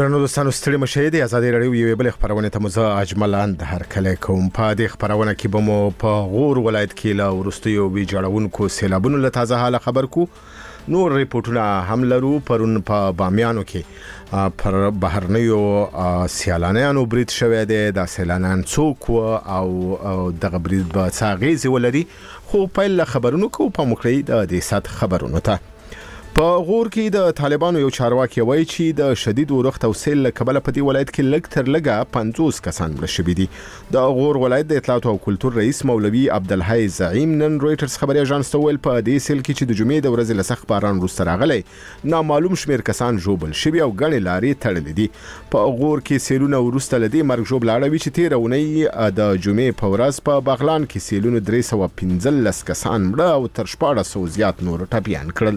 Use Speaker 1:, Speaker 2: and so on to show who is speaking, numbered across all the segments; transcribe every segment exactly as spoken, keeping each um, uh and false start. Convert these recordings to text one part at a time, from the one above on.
Speaker 1: درنو دوستانو ستړي مشه دي ازادي رادیو یو بل خبرونه ته مزه اجمل اند هر کله کوم په دې خبرونه کې بمو په غور ولایت کې لا ورستیو وی جوړونکو سیلابونو له تازه حال خبر کو نور ریپورتونه هم لرو پرون په بامیانو کې پر بهرنیو سیلانیانو برید شوه دي د سیلانیان څوک او دغه برید به څاغیزي ولري خو په خبرونو کو په مخکې د دې سات خبرونو ته په غور کې د طالبانو یو چارواکي وایي چې د شدید اورښت او سیل له کبله په دې ولایت کې لږ تر لږه پنځوس کسان مړه شوي دي. د غور ولایت د اطلاعات او کلتور رئیس مولوي عبدالحی زعیم نن رويټرز خبري اژانس ته ویل په دې سیل کې چې د جمعې د ورځې له سخت باران وروسته راغلی نامعلوم شمیر کسان ژوبل شوي او ګڼې لارې تړلې دي. په غور کې سیلونه وروسته له دې مرګ ژوبل اړوي چې تېره اونۍ د جمعې په ورځ په بغلان کې سیلونو درې سوه پنځلس کسان مړه او تر شپاړس سوه زیات نور ټپیان کړل.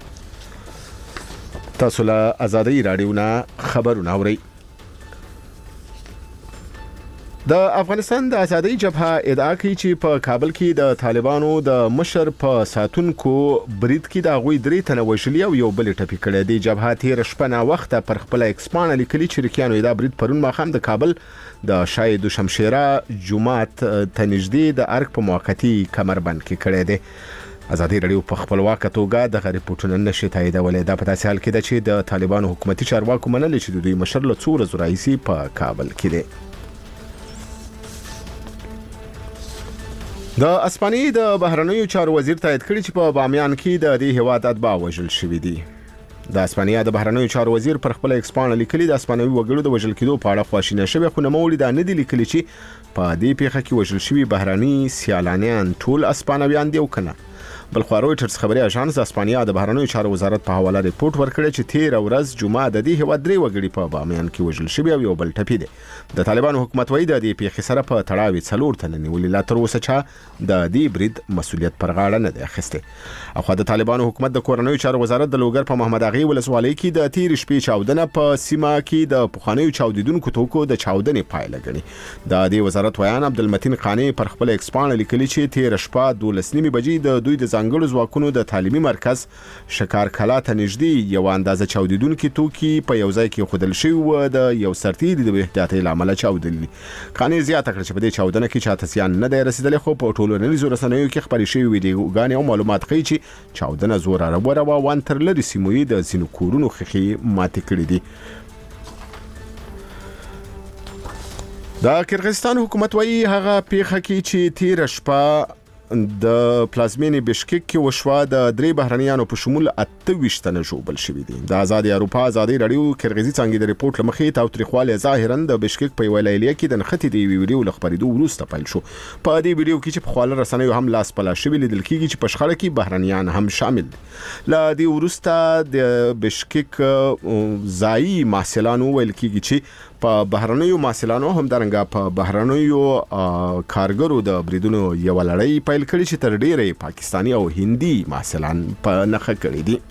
Speaker 1: تاسو له ازادي رادیو نه خبرونه اورئ. د افغانستان د ازادي جبهه ادعا کوي چې په کابل کې د طالبانو د مشر په ساتونکو برید کې د غوي درې تنه وژلي او یو بل ټپي کړی دی. جبهه تیر شپه نه وخت پر خپل ایکسپان لیکلي چې رکیانو دا برید پرون ماخام د کابل د شاهد شمشیره جمعات تنجدي د ارک په موقتی کمربند کې کړی دی. ازادي رادیو په خپلواکه توګه د ریپورتونو نشي تاییدولې د پداسې حال کې چې د طالبانو حکومتي چارواکو منل چې د دوی مشر له څو ورځې راځي په کابل کې دی. د اسپانیي د بهرنیو چارو وزیر تایید کړی چې په بامیان کې د دې هیواد اتباع وژل شوي دي. د اسپانیا د بهرنیو چارو وزیر پر خپل ایکسپان لیکلي د اسپانوي وګړو د وژل کېدو په اړه خواشینه شوی خو نوموړي دا نه دي لیکلي چې په دې پیښه کې وژل شوي بهرني سیلانیان ټول اسپانویان دي او کنه. بل خو رويټرز خبري اژانس د اسپانیا د بهرنیو چارو وزارت په حواله ریپورت ورکړی چې تیر ورځ جمعه د دې هیواد درې وګړي په بامیان کې وژل شوي او یو بل ټپي دي. د طالبانو حکومت وایي د دې پیښې سره په تړاو څلور تنه نیولي لا تر اوسه چې د دې برید مسؤلیت پر غاړه نه دی اخیستی. اخو د طالبانو حکومت د کورنیو چارو وزارت د لوګر په محمد اغي ولسوالۍ کې د تیر شپې چاودنه په سیمه کې د پخوانیو چاودیدونکو توکو د چاودنې پایله ګڼي. د دې وزارت ویان عبدالمتین قانی پر خپل ایکسپان لیکلي چې تیر شپه دولس نیمې بجې د دوی د ځانګړو ځواکونو د تعلیمي مرکز شکار کلا ته نږدې یو اندازه چاودیدونکي توکي په یو ځای کې خودل شوی و د یو سرتیري د احتیاطي لامل چاودلي. قانی زیاته کړ چې په دې چاودنه کې چاته زیان نه دی رسیدلی خو په ټولنیزو رسنیو کې خبرې شوې ویډیوګانې او معلومات ښیي چې چاودنه زوره راوړه و وان تر لري سیمو د ځینو کورونو خښې ماتې کړې دي. د کرغستان حکومت وایي هغه پیښه کې چې تیر شپه د پلازمینې بشکک کې وشوه د درې بهرنیانو په شمول اته ویشت تنه ژوبل شوي دي. د ازادي اروپا ازادي رادیو کرغزي څنګه د ریپورت لمخې تاوتریخواله ظاهرا د بشکک په ویلایت کې د نښتې دی ویډیو لخبرېدو وروسته پیل شو. په دې ویډیو کې چې په خواله رسنیو هم لاس پلا شوی لیدل کېږي چې په شخړه کې بهرنیان هم شامل دي. لا دې وروسته د بشکک ځایي محصلانو ویل کېږي چې په بهرنیو محصلانو هم درنګه په بهرنیو کارګرو د بریدونو یو لړۍ پیل کړي چې تر ډیره پاکستانی او هندي محصلان په نخښه کړي دي.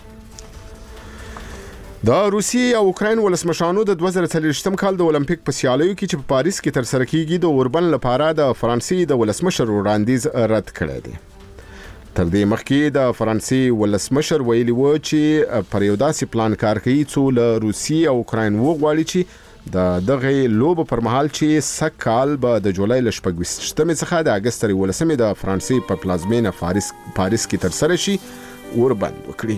Speaker 1: د روسیې او اوکراین ولسمشرانو د دوه زره څلوېښتم کال د اولمپیک په سیالیو کې چې په پاریس کې تر سره کیږي د اوربن لپاره د فرانسې د ولسمشر وړاندیز رد کړی دی. تر دې مخکې د فرانسې ولسمشر ویلي و چې پر یو داسې پلان کار کوي څو له روسیې او اوکراین وغواړي چې د دغه لوب پر مهال چې سکال به د جولای ل شپږویشتمې څخه د اگست تر ولسمې د فرانسې په پلازمینه پاریس پاریس کې تر سره شي وربند وکړي.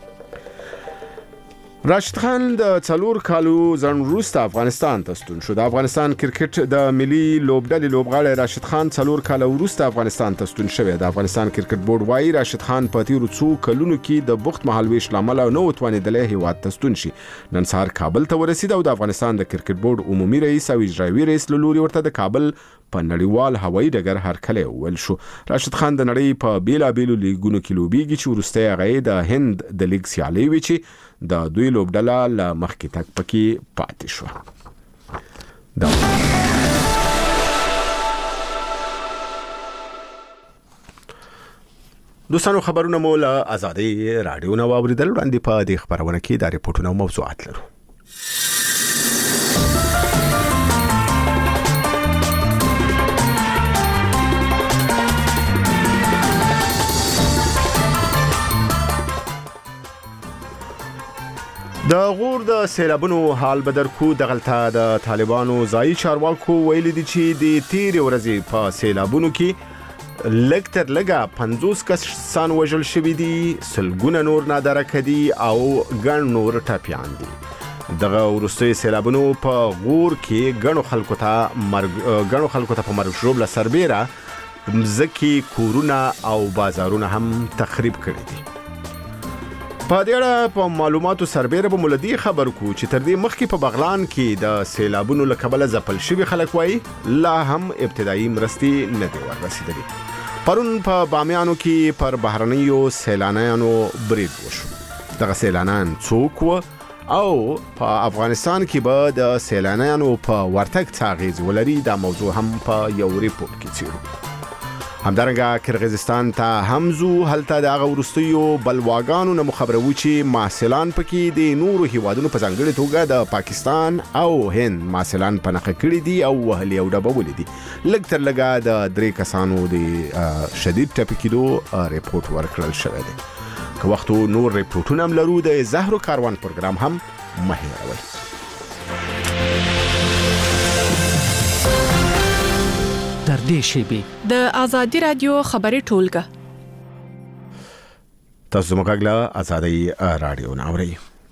Speaker 1: راشد خان د څلور کالو ځن وروسته افغانستان ته ستون شو. د افغانستان کرکټ د ملي لوبډلې لوبغاړی راشد خان څلور کاله وروسته افغانستان ته ستون شوی. د افغانستان کرکټ بورډ وايي راشد خان په تیرو څو کلونو کې د بوخت مهالويش لامل نه وتوانېدلی هیواد ته ستون شي. نن سهار کابل ته ورسید او د افغانستان د کرکټ بورډ عمومي رئیس او اجرایوي رئیس له لوري ورته د کابل په نړیوال هوایي ډګر هرکلی وویل شو. راشد خان د نړۍ په بیلابیلو لیګونو کې لوبیږي چې وروسته هغه د هند د لیګ سیالۍ وي چې د دوی لوبډله له مخکې تک پکې پاتې شو. دوستانو خبرونه مو له ازادي رادیو نه واوریدل. وړاندې په دې خبرونه کې د ریپورتونو موضوعات لرو. د د غور د سیلابونو حال بدرکو دغلطه د طالبانو ځایي چارواکو ویلي دي چې د تیرې ورځې په سیلابونو کې لږ تر لږه پنځوس کسان وژل شوي دي، سلګونه نور ناداره کدي او ګڼ نور ټپیان دي. دغه وروستي سیلابونو په غور کې ګڼو خلکو ته مرګ ګڼو خلکو ته په مرګ ژوبله سربیره مځکې، کورونه او بازارونه هم تخریب کړي دي. په دې اړه په معلوماتو سربیره به مولدي خبر کو چې تر دې مخکې په بغلان کې د سیلابونو له کبله ځپل شوي خلک وایي لا هم ابتدایي مرستې نه دي وررسېدلي. پرون په بامیانو کې پر بهرنیو سیلانیانو برید وشو. دغه سیلانیان څوک و او په افغانستان کې به د سیلانیانو په ورتګ څه اغیز ولري، دا موضوع هم په یو ریپورت کې څیړو. همدارنګه کرغیزستان ته هم ځو، هلته د هغه وروستیو بلواګانو نه مو خبروو چې محصلان پکې د نورو هیوادونو په ځانګړې توګه د پاکستان او هند محصلان په نښه کړي دي او وهلي او ډبولي دي. لږ تر لږه د درې کسانو د شدید ټپي کېدو ریپورت ورکړل شوی دی. که وختو نور ریپورټونه هم لرو، د زهرو کاروان پروګرام هم مه هېروئ.
Speaker 2: در دې شیبې
Speaker 3: د آزادي رادیو خبري ټولګه.
Speaker 1: تاسو زموږ غږ آزادي رادیو ناوري.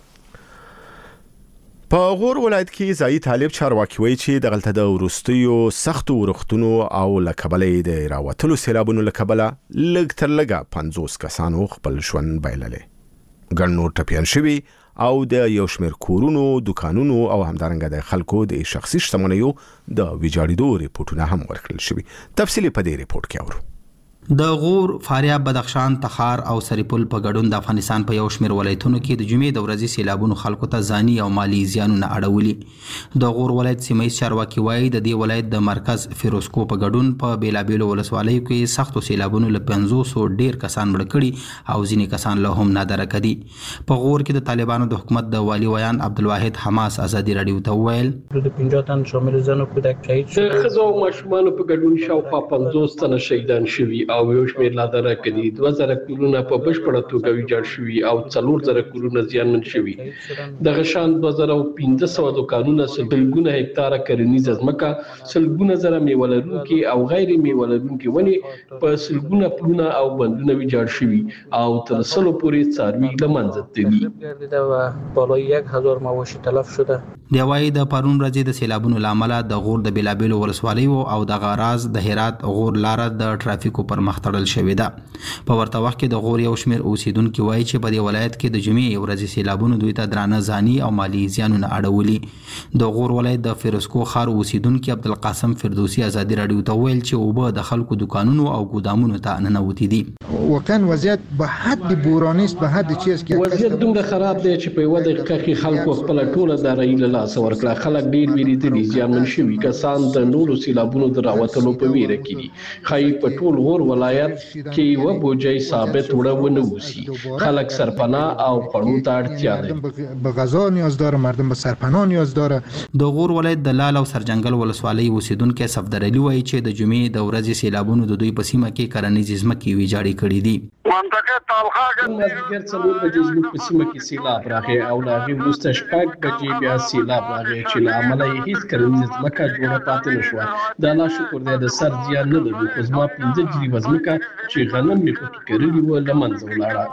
Speaker 1: په غور ولایت کې ځایي طالب چارواکي وایي چې دغلته د وروستیو سختو ورښتونو او له کبله د راوتلو سیلابونو له کبله لږ تر لږه پنځوس کسانو خپل ژوند بایللی، ګڼ نور ټپیان شوي او د یو شمېر کورونو، دکانونو او همدارنګه د خلکو د شخصي شتمنیو د ویجاړېدو ریپورټونه هم ورکړل شوي. تفصیلي په دې ریپورټ کې اورو.
Speaker 4: د غور، فاریاب، بدخشان، تخار او سرپل په ګډون د افغانستان په یو شمېر ولایتونو کې د جمعې د ورځې سیلابونو خلکو ته ځاني او مالی زیانونه اړولي. د غور ولایت سیمه چارواکي وایي د دې ولایت د مرکز فیروزکو په ګډون په بیلابیلو ولسوالیو کې سختو سیلابونو له پنځوسو ډیر کسان مړه کړي او ځینې کسان له هم ناداره کړي. په غور کې د طالبانو د حکومت د والی ویان عبدالواحد حماس آزادي رادیو ته وویل
Speaker 5: د پنځه تن شامل زنو کودک شهید شول.
Speaker 6: د ښځو او ماشومانو په ګډون شاوخوا پنځوس تنه شهیدان شوي او یو شمېر ناداره کړي. دوه زره کورونه په بشپړه توګه ویجاړ شوي او څلور زره کورونه زیانمن شوي. دغه شان دوه زره پنځه سوه دوکانونه، سلګونه هکتاره کرنیزه ځمکه، سلګونه زره میوه لرونکي او غیر میوه لرونکي ونې په سلګونه پلونه او بندونه ویجاړ شوي او تر سلو پورې څاروي له منځه تللي.
Speaker 5: بالای یک هزار مواشی تلف شده.
Speaker 4: دی وايي د پرون ورځې د سیلابونو له امله د غور د بیلابیلو ولسوالیو او د غراز د هرات غور لاره د ټرافیکو پر مخ تړل شوې ده. په ورته وخت کې د غور یو شمېر اوسیدونکي وایي چې په دې ولایت کې د جمعې ورځې سیلابونو دوی ته درانه ځاني او مالي زیانونه اړولي. د غور ولایت د فیروزکو ښار اوسیدونکي عبدالقاسم فردوسي آزادي رادیو ته ویل چې اوبه د خلکو دکانونو او ګودامونو ته ننوتې دي.
Speaker 7: واقعا وضعیت به حد بورانی است، به حد چیز که
Speaker 6: وضعیت دومره خراب دی چې په یوه دقیقه کې خلکو خپل ټوله دارایي له لاسه ورکړه. خلک ډېر ویرېدلي، زیانمن شوي کسان د نورو سیلابونو د راوتلو په ویره کې دي. ښایي په ټول غور ولایت کې یوه بوجۍ ثابت وړه ونه اوسي. خلک سرپناه او خوړو ته اړتیا لري.
Speaker 7: به غذا نیاز داره، مردم به سرپناه نیاز داره.
Speaker 4: د غور ولایت د لال او سرجنګل ولسوالۍ اوسیدونکي صفدر علي وایي چې د جمعې د ورځې سیلابونو د دوی په سیمه کې کرنیزې ځمکې ویجاړې کړي دي.
Speaker 6: منطقه طالخه مازدیګر څلور بجې زموږ په سیمه کې سیلاب راغی او له هغې وروسته شپږ بجې بیا سیلاب راغی چې له امله یې هېڅ کرنیزه ځمکه جوړه پاتې نه شوه. د الله شکر دی د سر زیان نه لرو، خو زما پنځه جریبه ځمکه چې غنم مې پکې کرلي وه له منځه ولاړه.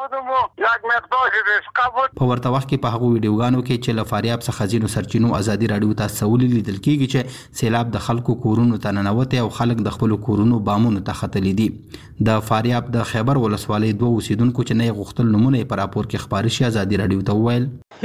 Speaker 4: په ورته وخت کې په هغو ویډیوګانو کې چې له فاریاب څخه ځینو سرچینو آزادي رادیو ته استولي لیدل کېږي چې سیلاب د خلکو کورونو ته ننوتی او خلک د خپلو کورونو بامونو ته ختلي دي. د فاریاب د خیبر ولسوالۍ دوه اوسیدونکو چې نه یې غوښتل نومونه یې په راپور کې خپاره شي آزادي رادیو ته وویل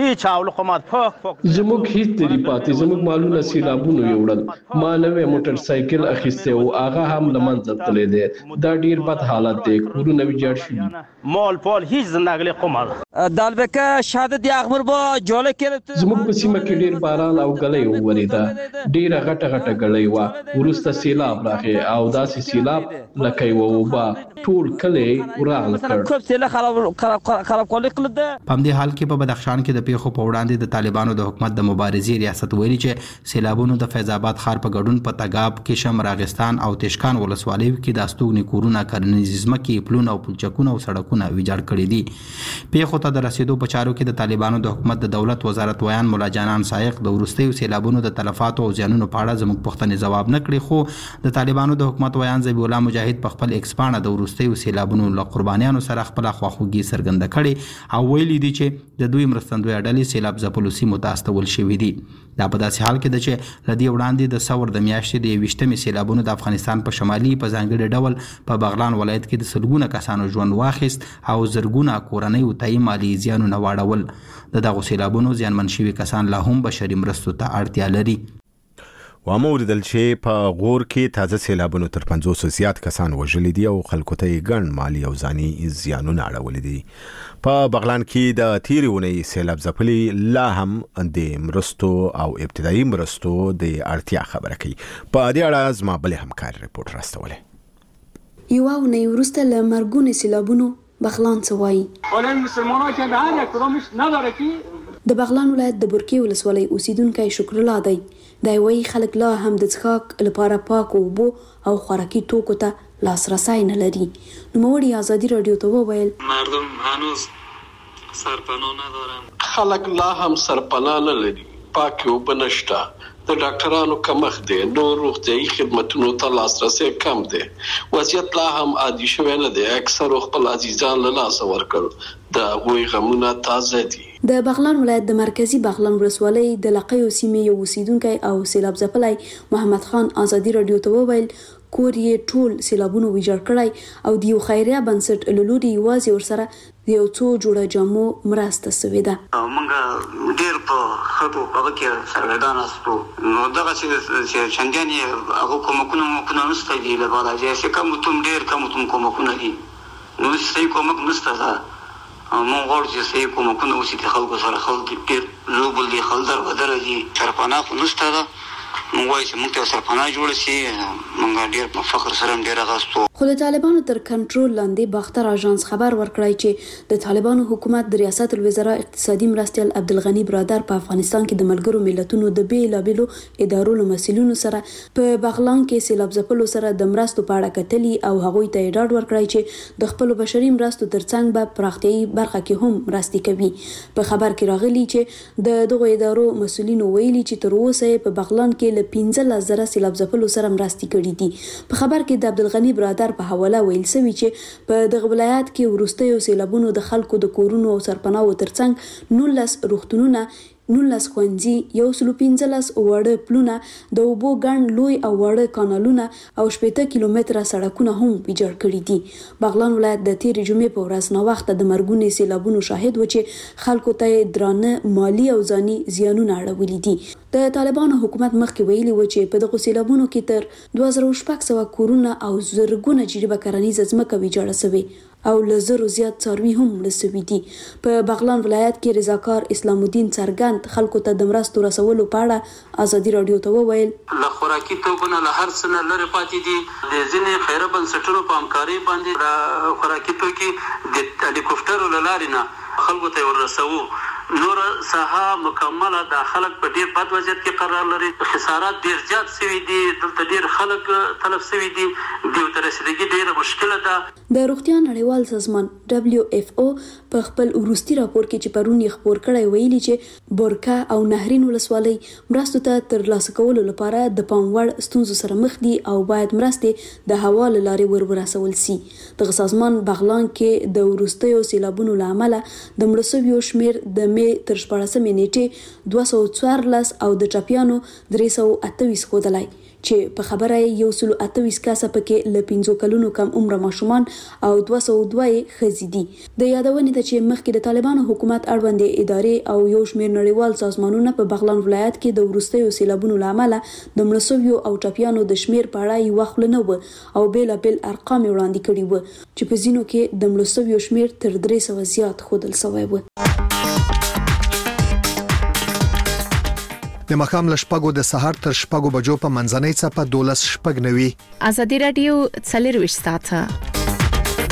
Speaker 6: زموږ هیڅ دری پاتې، زموږ مالونه سیلابونو یوړل. ما نوې موټر سایکل اخیستی او هغه هم له منځه تللی دی. دا ډیر بد حالت دی، کورونه ویجاړ شوي.
Speaker 8: مال پال هیڅ زندګی قمه دالبکه شهادت یغمر با جوله کې
Speaker 6: زموږ په سیمه کې ډیر باران او ګلۍ وورېده. ډیره غټه غټه ګلۍ وه. وروسته سیلاب راغی او داسې سیلاب لکه یوه اوبه ټول کلی وران کړ.
Speaker 8: کوم څه خراب خراب کول کړل ده.
Speaker 4: په همدې حال کې په بدخشان کې د پیښو په وړاندې د طالبانو د حکومت د مبارزې ریاست ویلي چې سیلابونو د فیض آباد ښار په ګډون په تګاب، کشم، راغستان او تشکان ولسوالیو کې د استوګنې کورونه، کرنیزې ځمکې، پلونه او پلچکونه او سړکونه ویجاړ کړي دي. پیښو ته د رسیدو په چارو کې د طالبانو د حکومت د دولت وزارت ویان مولا جانان سایق د وروستیو سیلابونو د تلفاتو او زیانونو په اړه زموږ پوښتنې ځواب نه کړي، خو د طالبانو د حکومت ویان ذبیح الله مجاهد په خپل ایکس پاڼه د وروستیو سیلابونو له قربانیانو سره خپل خواخوږي څرګنده کړي او ویلي دي چې د دوی مرستندوی ډلې سیلاب ځپلو سیمو ته استول شوي دي. دا په داسې حال کې ده چې له دې وړاندې د ثور د میاشتې د یویشتمې سیلابونو د افغانستان په شمالي په ځانګړي ډول په بغلان ولایت کې د سلګونه کسانو ژوند واخیست او زرګونه کورنۍ ته مالي زیانونه واړول. د دغو سیلابونو زیانمن شوي کسان لا هم بشري مرستو ته اړتیا لري.
Speaker 1: واموردل چې په غور کې تازه سیلابونو تر پنځوس زیات کسان وژلي دي او خلکو ته یې ګڼ مالي او ځاني زیانونه اړولي دي. په بغلان کې د تیرې اونۍ سیلاب ځپلي لا هم د مرستو او ابتدایي مرستو د اړتیا خبره کوي. په دې اړه زما بلې همکار ریپورټ راستولی.
Speaker 9: یوه اونۍ وروسته له مرګونو سیلابونو بغلان څه وایي؟ د بغلان ولایت د برکې ولسوالۍ اوسیدونکی شکر الله دی. دی وایي خلک لا هم د څښاک لپاره پاکو اوبو او خوراکي توکو ته لاسرسی نه لري. نوموړي ازادي راډیو ته وویل
Speaker 10: مردم هنوز سرپناه ندارن.
Speaker 6: خلک لا هم سرپناه نه لري، پاکې اوبه نشته، د ډاکټرانو کمښت دی، نور روغتیایي خدمتونو ته لاسرسی کم دی. وضعیت لا هم عادي شوی نه دی. اکثرو خپل عزیزان له لاسه ورکړل. د هغوی غمونه تازه دي.
Speaker 9: د بغلان ولایت د مرکزی بغلان ولسوالۍ د لقیو سیمې یو اوسیدونکی او سیلاب ځپلی محمد خان ازادي راډیو ته وویل کور یې ټول سیلابونو ویجاړ کړی او د یو خیریه بنسټ له لوري یوازې ورسره د یو څو جوړه جامو مرسته سوې ده.
Speaker 11: موږ ډېر په خټو هغه کې سرګردان استو، نو دغه چې چندانې هغه کومکونه موکونه نشته دي له بالاجې چې کم تم ډېر کم تم کومکونه دي، نو صحیح کومک نشته ده. مونږ غواړو چې صحیح کومکونه وشي د خلکو سره. خلک ډېر لوبل دي، خلدر بدره دي، سرپناه خو نشته ده. مونږ وایو چې مونږ ته سرپناه جوړه شي، مونږ ډېر په فخر سره ډېر اغاستو.
Speaker 9: خو د طالبانو تر کنټرول لاندې باختر اژانس خبر ورکړی چې د طالبانو حکومت د ریاست الوزرا اقتصادي مرستیال عبدالغني برادر په افغانستان کې د ملګرو ملتونو د بیلابیلو ادارو له مسؤلینو سره په بغلان کې سیلاب ځپلو سره د مرستو په اړه کتلي او هغوی ته یې ډاډ ورکړی چې د خپلو بشري مرستو ترڅنګ به پراختیایي برخه کې هم مرستې کوي. په خبر کې راغلي چې د دغو ادارو مسؤلینو ویلي چې تر اوسه یې په بغلان کې له پنځلس زره سیلاب ځپلو سره مرستې کړي دي. په خبر کې د عبدالغني برادر په حواله ویل سوي چې په دغه ولایت کې وروستیو سیلابونو د خلکو د کورونو او سرپناهو ترڅنګ نولس روغتونونه، نولس ښوونځي، یو سلو پنځلس واړه پلونه، د اوبو ګڼ لوی او واړه کانالونه او شپېته کیلومتره سړکونه هم ویجاړ کړي دي. بغلان ولایت د تېرې جمعې په ورځ ناوخته د مرګونې سیلابونو شاهد و چې خلکو ته یې درانه مالي او ځاني زیانونه اړولي دي. د طالبانو حکومت مخکې ویلي و چې په دغو سیلابونو کې تر دوه زره شپږ سوه کورونه او زرګونه جریبه کرنیزه ځمکه ویجاړه سوې او له زرو زیات څاروي هم مړه سوي دي. په بغلان ولایت کې رضاکار اسلام الدین څرګند خلکو ته د مرستو رسولو په اړه ازادي راډیو ته وویل
Speaker 11: له خوراکي توکو نه له هر څه نه لرې پاتې دي. د ځینې خیره بنسټونو په همکارۍ باندې د خوراکي توکي د هلیکوپټرو له لارې نه خلکو ته ورسوو. نور ساحه مکمله د خلک په ډیر بد وضعیت کې قرار لري. خسارات ډیر زیات شوي دي، دلته ډیر خلک تلف شوي دي، دیو ته رسیدګي ډیره مشکله ده.
Speaker 9: د روغتیا نړیوال سازمان دبلیو اف او په خپل وروستي راپور کې چې پرون یې خپور کړی ویلي چې بورکا او نهرین ولسوالۍ مرستو ته ترلاسه کولو لپاره د پام وړ ستونزو سره مخ دي او باید مرستې د هوا له لارې ور ورسول سي. دغه سازمان بغلان کې د وروستیو سیلابونو له امله د مړه شویو شمېر د مې تر شپاړسمې نیټې دوه سوه څوارلس او د ټپیانو درې سوه اته ویشت ښودلی چې په خبره یې یو سلو اته ویشت کسه پکې له پنځو کلونو کم عمره ماشومان او دوه سوه دوه یې ښځې دي. د یادونې ده چې مخکې د طالبانو حکومت اړوندې ادارې او یو شمېر نړیوال سازمانونه په بغلان ولایت کې د وروستیو سیلابونو له امله د مړه شویو او ټپیانو د شمېر په اړه یوه خوله نه وه او بېلابېل ارقام یې وړاندې کړي وو چې په ځینو کې د مړه شویو شمېر تر درې سوه زیات ښودل سوی و.
Speaker 12: د ماښام له شپږو د سهار تر شپږو بجو په منځنۍ څپه دولس شپږ نوي.
Speaker 3: ازادي راډیو څلرویشت ساعته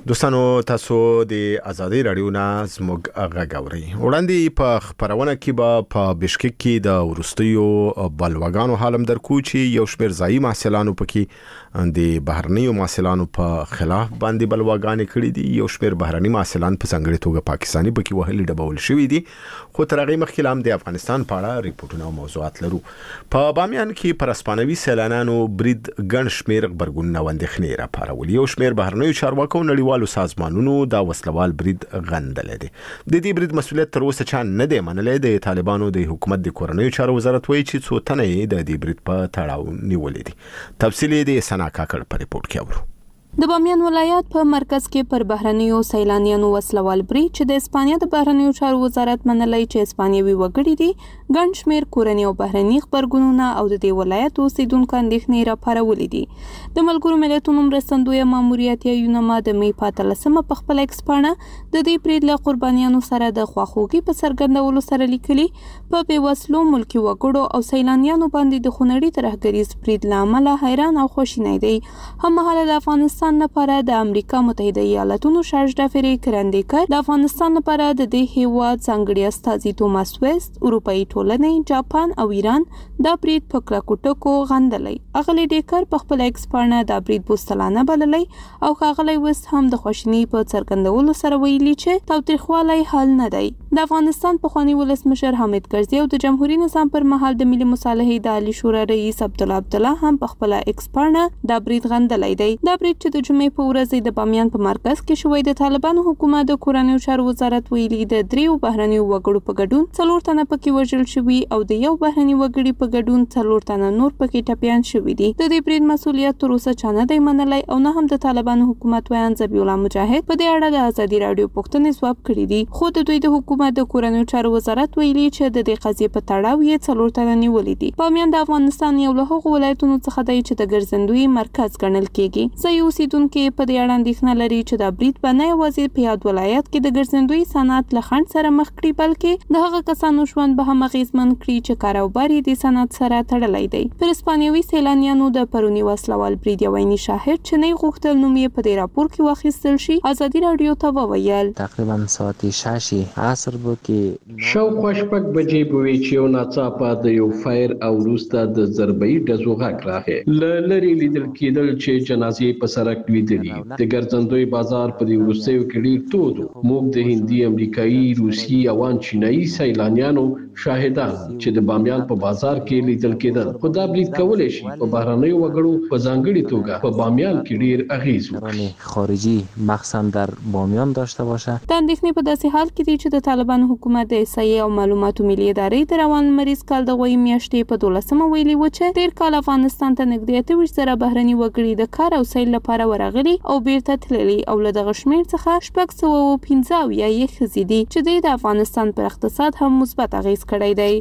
Speaker 1: دوستانو تاسو د ازادي رادیو نه زموږ غږ اورئ. وړاندې په خبرونه کې به په بشکک کې د ورستیو بلوغانو حالم درکو چې یو شمېر ځایي محصلانو پکې د بهرنیو محصلانو په خلاف باندې بلوغانې کړې دي. یو شمېر بهرني محصلان په ځانګړي توګه پاکستاني پکې وهلي ډبول شوي دي. خو تر هغې مخکې هم د افغانستان په اړه ریپورتونه او موضوعات لرو. په بامیان کې پر اسپانوي سیلانانو برید ګڼ شمېر غبرګونونه او اندېښنې راپارولي. یو شمېر بهرنیو چارواکو نړیوال سازمانونو دا وسلوال برید غندلې دي. د دې برید مسؤلیت تر اوسه چا نه دی منلی. د طالبانو د حکومت د کورنیو چارو وزارت وایي چې څو تنه یې د دې برید په تړاو نیولې دي. تفصیل یې د سنا کاکړ په ریپورت کې اورو.
Speaker 3: د بامیان ولایت په مرکز کې پر بهرنیو سیلانیانو وسلوال برید چې د اسپانیا د بهرنیو چارو وزارت منلی چې اسپانیوي وګړي دي ګڼ شمېر کورني او بهرني خبرګونونه او د دې ولایت اوسیدونکو اندېښنې راپارولې دي. د ملګرو ملتونو مرستندویه ماموریت یا یونما د مې په اتلسمه په خپل ایکس پاڼه د دې برید له قربانیانو سره د خواخوږي په څرګندولو سره لیکلي په بېوسلو ملکي وګړو او سیلانیانو باندې د خونړي ترهګریز برید له امله حیران او خواشینی دی. هممهاله د افغانستان لپاره د امریکا متحده ایالاتونو شارج ډافری کرندیکر د افغانستان لپاره د دې هیواد ځانګړي استازي توماس ویست اروپאי ټولنې جاپان او ایران دا برید په کلکو ټکو غندلی. اغلی ډیکر په خپل ایکس پاڼه دا برید بوستلانه بللی او ښاغلی ویست هم د خواشینۍ په څرګندولو سره ویلي چې تاوتریخوالی حل نه دی. د افغانستان پخواني ولسمشر حامد کرزي او د جمهوریت نظام پر مهال د ملي مصالحې د عالی شورا رئیس عبدالله عبدالله هم په خپل ایکس پاڼه دا برید غندلی دی. دا برید چې د جمعې په ورځ د بامیان په مرکز کې شوی د طالبانو حکومت د کورنیو چارو وزارت ویلي د دریو بهرنیو وګړو په ګډون څلور تنه پکې وژل شوي او د یو بهرني وګړي په ګډون څلور تنه نور پکې ټپیان شوي دي. د دې برید مسؤلیت تر اوسه چا نه دی منلی او نه هم د طالبانو حکومت ویان ذبیح الله مجاهد په دې اړه د ازادي راډیو پوښتنې ځواب کړي دي. خو د دوی د حکومت د کورنیو چارو وزارت ویلي چې د دې قضیې په تړاو یې څلور تنه نیولي دي. بامیان د افغانستان یو له هغو ولایتونو څخه دی چې د ګرځندوی مرکز ګڼل کیږي. ځایي اوسیدونکي په دې اړه اندېښنه لري چې دا برید به نه یوازې په یاد ولایت کې د ګرځندوی صنعت له خنډ سره مخ کړي بلکې د هغه کسانو ژوند به هم اغېزمن کړي چې کاروبار یې د صنعت سره تړلی دی. پر اسپانیوي سیلانیانو د پروني وسلوال برید یو عیني شاهد چې نه غوښتل نوم یې په دې راپور کې واخیستل شي ازادي راډیو ته وویل
Speaker 13: تقریبا ساعت شش عصر بود که
Speaker 6: شاوخوا شپږ بجې به وي چې یو ناڅاپه د یو فایر او وروسته د ضربه‌یي ډزو غږ راغی. له لرې لیدل کېدل چې جنازې په سړک لیدلي. د ګرځندوی بازار په دې وروستیو کې ډېر تود و. موږ د هندي، امریکایي، روسي او ان چینایي سیلانیانو شاهدان چې د بامیان په بازار کې لیدل کېدل. خو دا برید کولی شي په بهرنیو وګړو په ځانګړي توګه په بامیان کې ډېر اغېز وکړي.
Speaker 13: خارجي مخصوصا در بامیان داشته باشه.
Speaker 3: د اندېښنې په داسې حال کې دی چې د طالبانو حکومت د احصایې او معلوماتو ملي ادارې د روان لمریز کال د غویي میاشتې په دولسمه ویلي و چې تېر کال افغانستان ته نږدې اته ویشت زره بهرني وګړي د کار او سیل لپاره ورغلي او بیرته تللي او له دغه شمېر څخه شپږ سوه او پنځه اویا یې ښځې دي چې دوی د افغانستان پر اقتصاد هم مثبت اغېز کړی دی.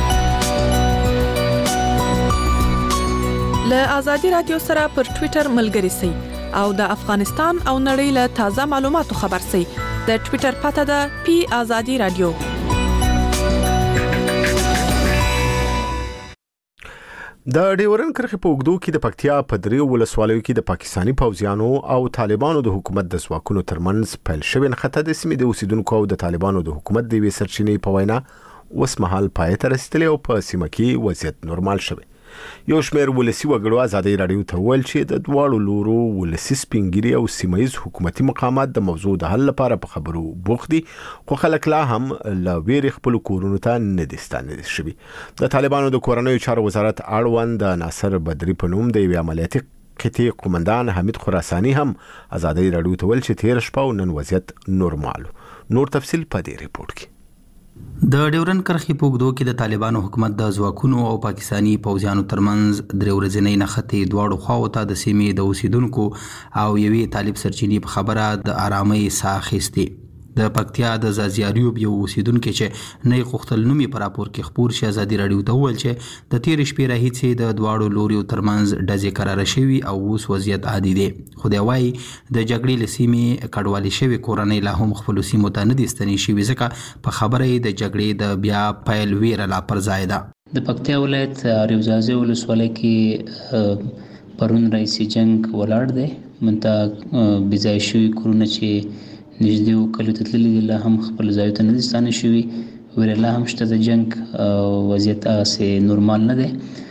Speaker 14: له ازادي رادیو سره پر ټویټر ملګري سئ او د افغانستان او نړۍ له تازه معلوماتو خبر سئ. د ټویټر پته ده پی ازادي رادیو.
Speaker 1: د ډیورن کرښې په اوږدو کې د پکتیا په دریو ولسوالیو کې د پاکستاني پوځیانو او طالبانو د حکومت د ځواکونو ترمنځ پیل شوې نښته د سیمې د اوسیدونکو او د طالبانو د حکومت د یوې سرچینې په وینا اوس مهال پای ته رسېدلی او په سیمه کې وضعیت نورمال شوی. یو شمېر ولسي وګړو ازادي راډیو ته وویل چې د دواړو لورو ولسي سپینګیري او سیمهیز حکومتي مقامات د موضوع د حل لپاره په خبرو بوخت دي خو خلک لا هم له ویرې خپلو کورونو ته نه دي ستانه شوي. د طالبانو د کورنیو چارو وزارت اړوند د ناصر بدري په نوم د یوې عملیاتي قطعې قومندان حمید خراساني هم ازادي راډیو ته ویل چې تېره شپه او نن وضعیت نورمال. نور تفصیل په دې ریپورت کې.
Speaker 4: د ډیورن کرښې په اوږدو کې د طالبانو حکومت د ځواکونو او پاکستاني پوځیانو ترمنځ درې ورځنۍ نښتې دواړو خواو ته د سیمې د اوسیدونکو او یوې طالب سرچینې په خبره د آرامۍ ساه اخیستې. د پکتیا د زازیاریوب یو اوسیدونکو چې نه غوښتل نوم یې په راپور کې خپور شي ازادي راډیو ته وویل چې د تېرې شپې راهیسې د دواړو لوریو ترمنځ ډزې کراره شوي او اوس وضعیت عادي دی. خو دی وایي د جګړې له سیمې کډوالې شوې کورنۍ لا هم خپلو سیمو ته نه دي ستنې شوي ځکه په خبره یې د جګړې د بیا پیل ویره لا پر ځای ده.
Speaker 15: د پکتیا ولایت ریوزازي ولسوالۍ کې پرون رئیس جنگ ولاړ دی منته بځای شوي کورونه چې نږدې و کلیو ته تللي دي لا هم خپل ځایو ته نه دي ستانه شوي ویره لا هم شته د جنگ وضعیت هغسې نورمال نه دی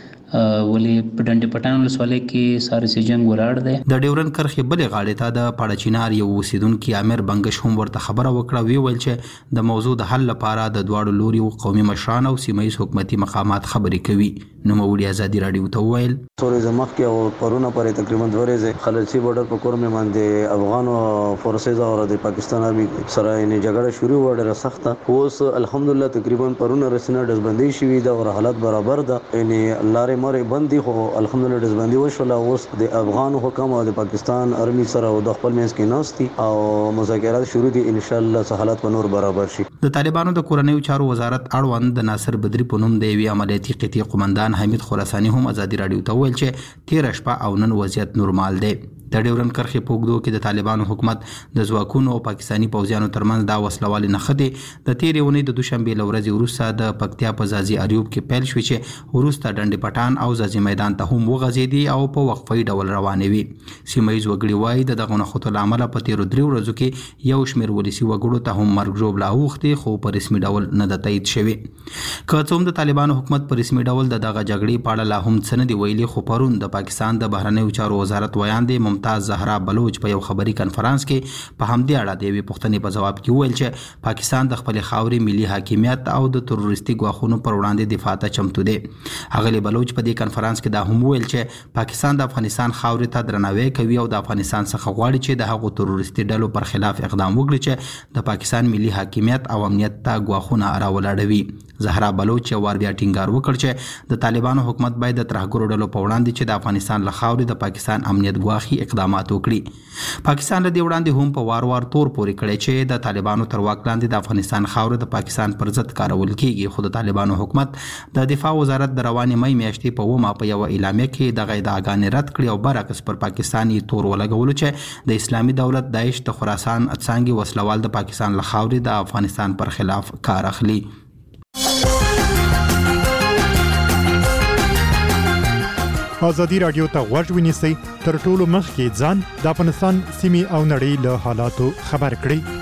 Speaker 15: ولې په ډنډې پټان ولسوالۍ کې سارسي جنگ ولاړ دی.
Speaker 4: د ډیورن کرښې بلې غاړې ته د پاړچینار یو اوسیدونکي عامر بنګش هم ورته خبره وکړه وی ویل چې د موضوع د حل لپاره د دواړو لوري قومي مشران او سیمه ییز حکومتي مقامات خبرې کوي. نوموړي ازادي راډیو ته وویل
Speaker 16: څو مخ کې او پرونه پرې تقریبا دوه ورځې خلصي بورډر په کور مې باندې افغان فورسز او د پاکستان آرمي سره یې جګړه شروع و ډېره سخته اوس الحمدلله تقریبا پرونه رسنه دزبندي شوې ده او حالت برابر ده یعنی لارې مورې بندي خو الحمدلله دزبندي وشوله اوس د افغان حکومت او د پاکستان آرمي سره او د خپل منځ کې ناستي او مذاکرات شروع دي ان شاء الله حالت په نور برابر شي.
Speaker 4: د طالبانو د کورنیو چارو وزارت اړوند د ناصر بدری په نوم د یوې عملیاتي قطعې قومندان حمید خراساني هم ازادي راډیو ته ویل چې تیر شپه او نن وضعیت نورمال دی. د ډیورن کرښې په اوږدو کې د طالبانو حکومت د ځواکونو او پاکستاني پوځیانو ترمنځ دا وسلوالې نښتې د تیرې اونۍ د دوشنبې له ورځې وروسته د پکتیا په ځاځي اریوب کې پیل شوې چې وروسته ډنډې پټان او ځاځي میدان ته هم وغځېدې او په وقفه‌یي ډول روانې وي. سیمه ییز وګړي وایي د دغو نښتو له امله په تیرو درې ورځو کې یو شمېر ولسي وګړو ته هم مرګ ژوبله اوښتې خو په رسمي ډول نه ده تایید شوې. که څه هم د طالبانو حکومت په رسمي ډول د دغه جګړې په اړه لا هم څه نه دي ویلي خو پرون د پاکستان د بهرنیو چارو وزارت ویاندې ممتاز زهرا بلوچ په یو خبري کنفرانس کې په همدې اړه د یوې پوښتنې په جواب کې وویل چې پاکستان د خپلې خاورې ملي حاکمیت او د تروریستي ګواښونو پر وړاندې دفاع ته چمتو دی. ښاغلي بلوچ په دې کنفرانس کې دا هم وویل چې پاکستان د افغانستان خاورې ته درناوی کوي او د افغانستان څخه غواړي چې د هغو تروریستي ډلو پر خلاف اقدام وکړي چې د پاکستان ملي حاکمیت او امنیت ته ګواښونه راولاړوي. زهرا بلوچ یو وار بیا ټینګار وکړ چې د طالبانو حکومت باید د ترهګرو ډلو په وړاندې چې د افغانستان له خاورې د پاکستان امنیت ګواښي اقدامات وکړي. پاکستان له دې وړاندې هم په وار وار تور پورې کړی چې د طالبانو تر واک لاندې د افغانستان خاوره د پاکستان پر ضد کارول کیږي خو د طالبانو حکومت د دفاع وزارت د روانې مۍ میاشتې په اومه په یوه اعلامیه کې دغه ادعاګانې رد کړې او برعکس پر پاکستان یې تور ولګولو چې د اسلامي دولت داعش د خراسان څانګې وسلوال د پاکستان له خاورې د افغانستان پر خلاف کار اخلي.
Speaker 17: ازادي راډیو ته غوږ ونیسئ تر ټولو مخکې ځان د افغانستان سیمې او نړۍ له حالاتو خبر کړئ.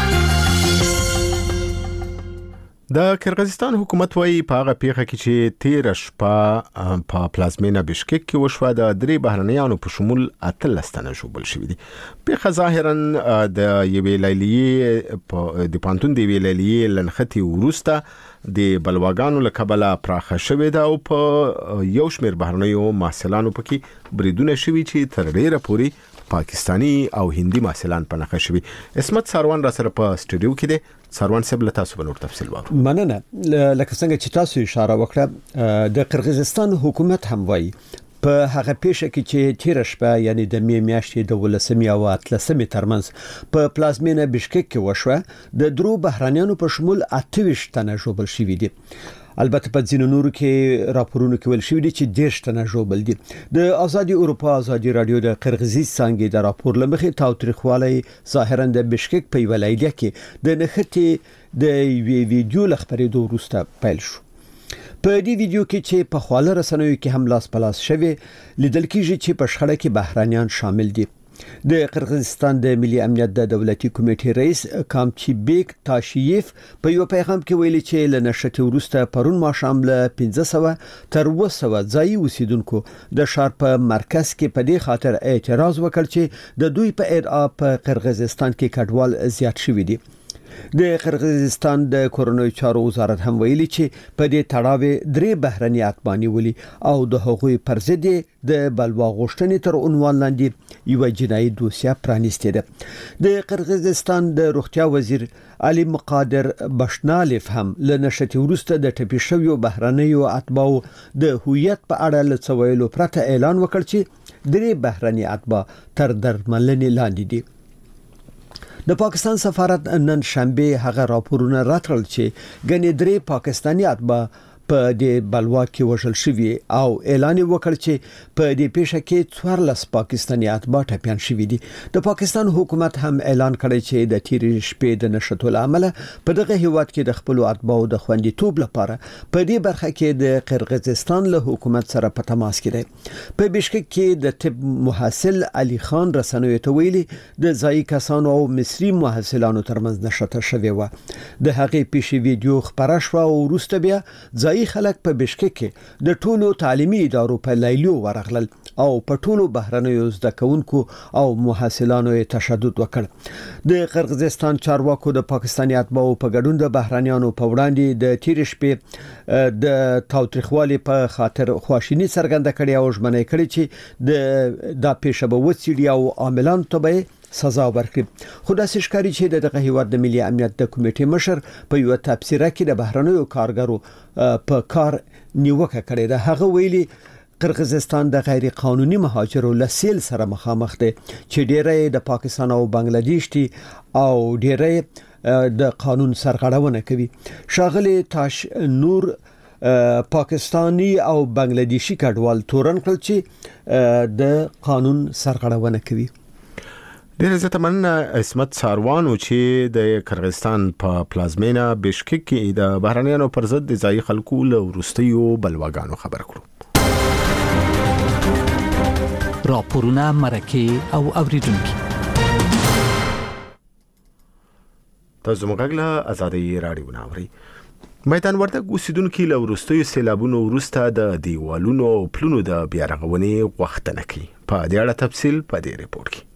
Speaker 1: د کرغیزستان حکومت وايي په هغه پیښه کې چې تیر شپه په پلازمینه بشکک کې وشوه د درې بهرنیانو په شمول اتلس تنه ژوبل شوي دي. پیښه ظاهرا د یوې لیلیې په د پانتون د یوې لیلیې لنښتې وروسته د بلواګانو له کبله پراخه شوې ده او په یو شمېر بهرنیو محصلانو پکې بریدونه شوي چې تر ډېره پورې پاکستانی او هندي محصلان په نښه شوي. اسمت ساروان را سره په سټوډیو کې دی. ساروان صاحب له تاسو به نور تفصیل واورو.
Speaker 18: مننه. لکه څنګه چې تاسو اشاره وکړه د قرغیزستان حکومت هم وایي په هغه پیښه کې چې تیر شپه یعنی د می میاشتې د ولسمې او اتلسمې ترمنځ په پلازمینه بشکک کې وشوه د درو بهرانيانو په شمول اته ویشت تنه ژوبل شوي دي. البته په ځینو نورو کې راپورونه کې ویل شوي دي چې دېرش تنه ژوبل دي. د ازادي اروپا ازادي رادیو د قرغیزي څانګې د راپور لمخې تاوتریخوالی ظاهرا د بشکک په یوه لیلیه کې د نښتې د یوې ویډیو له خپرېدو وروسته پیل شو. په دې ویډیو کې چې په خواله رسنیو کې هم لاس پلاس شوی لیدل کېږي چې په شخړه کې بهرانيان شامل دي. د قرغیزستان د ملي امنیت د دولتي کمیټې رئیس کامچیبیک تاشیف په یو پیغام کې ویلي چې له نښتې وروسته پرون ماښام له پنځه سوه تر اووه سوه ځایي اوسیدونکو د ښار په مرکز کې په دې خاطر اعتراض وکړ چې د دوی په ادعا په قرغیزستان کې کډوال زیات شوي دي. د قرغیزستان د کورنیو چارو وزارت هم ویلي چې په دې تړاو درې بهرني اتباع ولي او د هغوی پر ضد د بلوا غوښتنې تر عنوان لاندې یو جنایي دوسیه پرانیستې ده. د قرغیزستان د روغتیا وزیر علي مقادر بشنالف هم له نښتې وروسته د ټپي شویو بهرنیو اتباعو د هویت په اړه له څه ویلو پرته اعلان وکړ چې درې بهرني اتباع تر درملنې لاندې دي. د پاکستان سفارت نن شنبه هغه راپورونه راټول چې ګنې درې پاکستانی اتباع په دې بلوا کې وژل شوی او اعلان وکړ چې په دې پیښه کې څوارلس پاکستاني اتباع ټپيان شوي دي. د پاکستان حکومت هم اعلان کړی چې د تیرې شپې د نشټو له امله په دغه هیواد کې د خپل اتباعو د خوندیتوب لپاره په دې برخه کې د قرغیزستان له حکومت سره په تماس کې دی. په بشکک کې د طب محصل علي خان رسنوي ته ویلي د ځایي کسانو او مصري محصلانو ترمنځ نشټه شوې و. د هغې پیښې ویډیو خبره شوه او وروسته بیا ځایي خلک په بشکک کې د ټولو تعلیمي ادارو په لیلیو ورغلل او په ټولو بهرنیو زده کوونکو او محصلانو تشدد وکړ. د قرغیزستان چارواکو د پاکستاني اتباعو په ګډون د بهرنیانو په وړاندې د تیر شپې د تاوتریخوالي په خاطر خواشینی څرګنده کړې او ژمنه کړې چې د دا پیښه به وڅېړي او عاملان ته به سزا ورکړي. خو داسې ښکاري چې دغه هیواد د ملي امنیت د کمیټې مشر په یو تبصره کې د بهرنیو کارګرو په کار نیوکه کړې ده. هغه ویلي قرغیزستان د غیر قانوني مهاجرو لسیل سره مخامخ دی چې ډېری د پاکستان او بنگلاديش دي او ډېری د قانون سرغړونه کوي. شاغلي تاش نور پاکستانی او بنگلاديشي کډوال تورن کړل چې د قانون سرغړونه کوي.
Speaker 1: ډېر زیات مننه اسمت ساروان چې د قرغیزستان په پلازمینا بشکک کې د بهرنیانو پر ضد د ځایي خلکو له وروستیو بلواګانو خبر کړو.
Speaker 2: راپورونه مرکه او اوریدونکو
Speaker 1: تاسو موږ له آزادۍ رادیو ناوري. میدان وردګ اوسیدونکو له وروستیو سیلابونو وروسته د دیوالونو او پلونو د بیا رغونې غوښتنه کوي. په دې اړه تفصیل په دې ریپورت کې.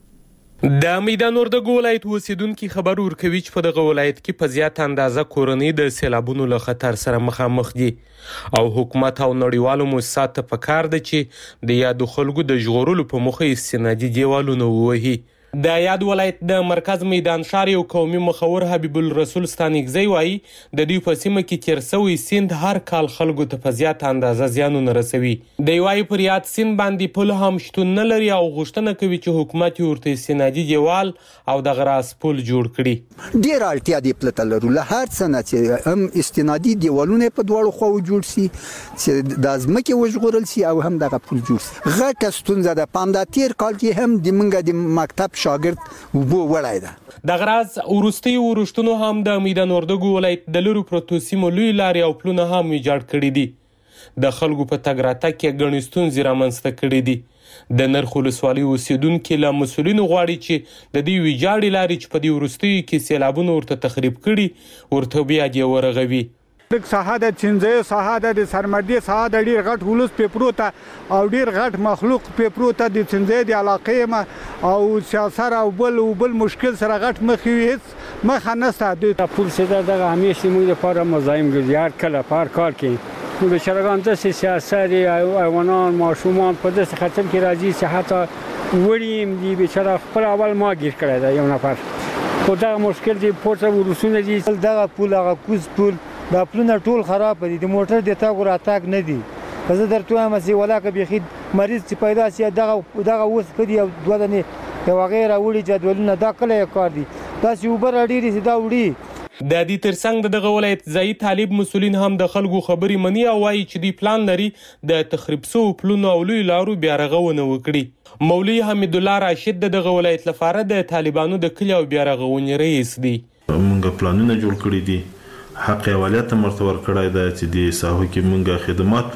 Speaker 19: د میدان وردګ ولایت اوسیدونکو خبر ورکوي چې په دغه ولایت کې په زیات اندازه کورنۍ د سیلابونو له خطر سره مخامخ دي او حکومت او نړیوالو مؤسساتو په کار دي چې د یادو خلکو د ژغورلو په موخه استنادي دیوالونه ووهي. د یاد ولایت د مرکز میدان شهر یو قومي مخور حبیب الرسول ستانګزی وایي د دې په سیمه کې تیر شوی سیند هر کال خلکو ته په زیات اندازه زیانونه رسوي. د وایي پر یاد سیند باندې پل هم شتون نه لري او غوښتنه کوي چې حکومت ورته استنادي دیوال او د غراس پل جوړ کړي.
Speaker 20: ډیر اړتیا دی پلته لرو له هر څه نه چې هم استنادي دیوالونه په دواړو خواو جوړ شي چې د ازمکه وژغورل شي او هم دغه پل جوړ شي. غټه ستونزه ده. پام د تیر کال کې هم د منګه د مکتب شاګرد وبو وړای ده.
Speaker 19: د غراز ورستي ورشتونو هم د میدان وردګ ولایت د لورو پروتو سیمو لوی لارې او پلونه هم ویجاړ کړي دي. د خلکو په تګ راتګ کې ګڼې ستونزې رامنځته کړي دي. د نرخ ولسوالۍ اوسیدونکو له مسؤلینو غواړي چې د دې ویجاړې لارې چې په دې وروستیو کې سیلابونه ورته تخریب کړي ورته بیا دې ورغوي.
Speaker 21: د ساحه د چنځه ساحه د سرمدي ساحه د ډیر غټ ولوس پیپروته او ډیر غټ مخلوق پیپروته د چنځه د علاقې ما او سیاست او بل او بل مشکل سره غټ مخ هیڅ مخ نه ستاسو د پول سده د همیشه موږ لپاره مزایم ګرځي کله پر کار کې نو به شرګان د سیاست او ایوانان ماشومان په داسې خطر کې راځي چې حتی وړیم دی به شرف خپل اول ما گیر کړی دا یو نفر خو دا مشکل دی پورته ورسونه دي
Speaker 22: دغه پول هغه کوز پول دا پلونه ټول خراب دي. د موټر د تاګ ور اتاګ نه دي. زه درته وایم چې ولاکه بيخي مریض چې پیدا شي دغه دغه اوس کدي او دوه دنه یو غیر وړي جدولونه دا کله کار دي. دا چې اوبر اړيري چې دا وړي.
Speaker 19: د دې ترڅنګ دغه ولایت ځایي طالب مسولین هم د خلکو خبري مني او وايي چې دی پلان لري د تخریب سو پلونو او لوی لارو بیا رغونه وکړي. مولوی حمید الله راشد دغه ولایت لپاره د طالبانو د کلی او بیا رغونې رئیس دی.
Speaker 23: موږ پلانونه جوړ کړی دي. حق اولایت مرتور کړای دا چې د ساحو کې مونږه خدمات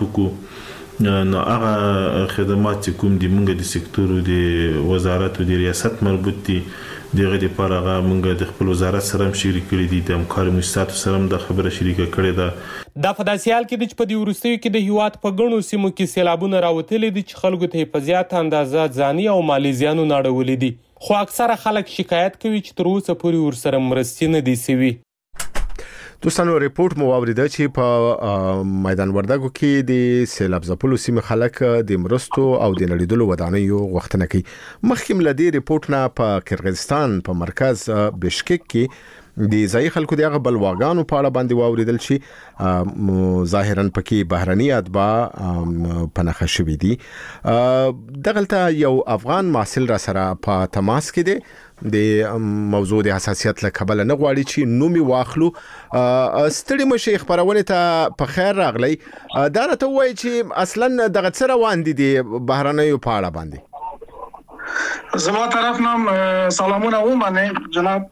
Speaker 23: وکړو نو هغه خدمات چې کوم دي مونږ د سکتور او د وزارت او د ریاست مربوط دي دغه لپاره هغه مونږ د خپل وزارت سره شریک کړی دي د همکاري مؤسساتو سره د خبره شریکه کړې ده.
Speaker 19: د فداسیال کې د په ورستیو کې د هیواد په غنو سیمو کې سیلابونه راوتلي دي چې خلکو ته په زیات اندازه ځاني او مالی زیانونه اړولې دي. خو اکثره خلک شکایت کوي چې تر اوسه پورې ورسره مرستې نه دي سوي.
Speaker 1: دوستانو ریپورت مو واوریده چې په میدان وردګو کې د سیلاب ځپلو سیمې خلک د مرستو او د نړیدلو ودانیو غوښتنه کوي. مخکې له دې ریپورت نه په قرغیزستان په مرکز بشکک کې د ځای خلکو دغه بلواګانو په اړه باندې واوریدل شي ظاهرا پکې بهرني اتباع پنهخه شوي دي. دغلته یو افغان محصل را سره په تماس کې دی د موضوع د حساسیت له کبله نه غواړي چې نومي واخلو. ستړي مشه خبرونه ته په خیر راغلی. دا راته وایي چې اصلا دغه څه روان دي د بهرنیو په اړه باندې.
Speaker 5: زما طرف نام سلامونه ومنه جناب.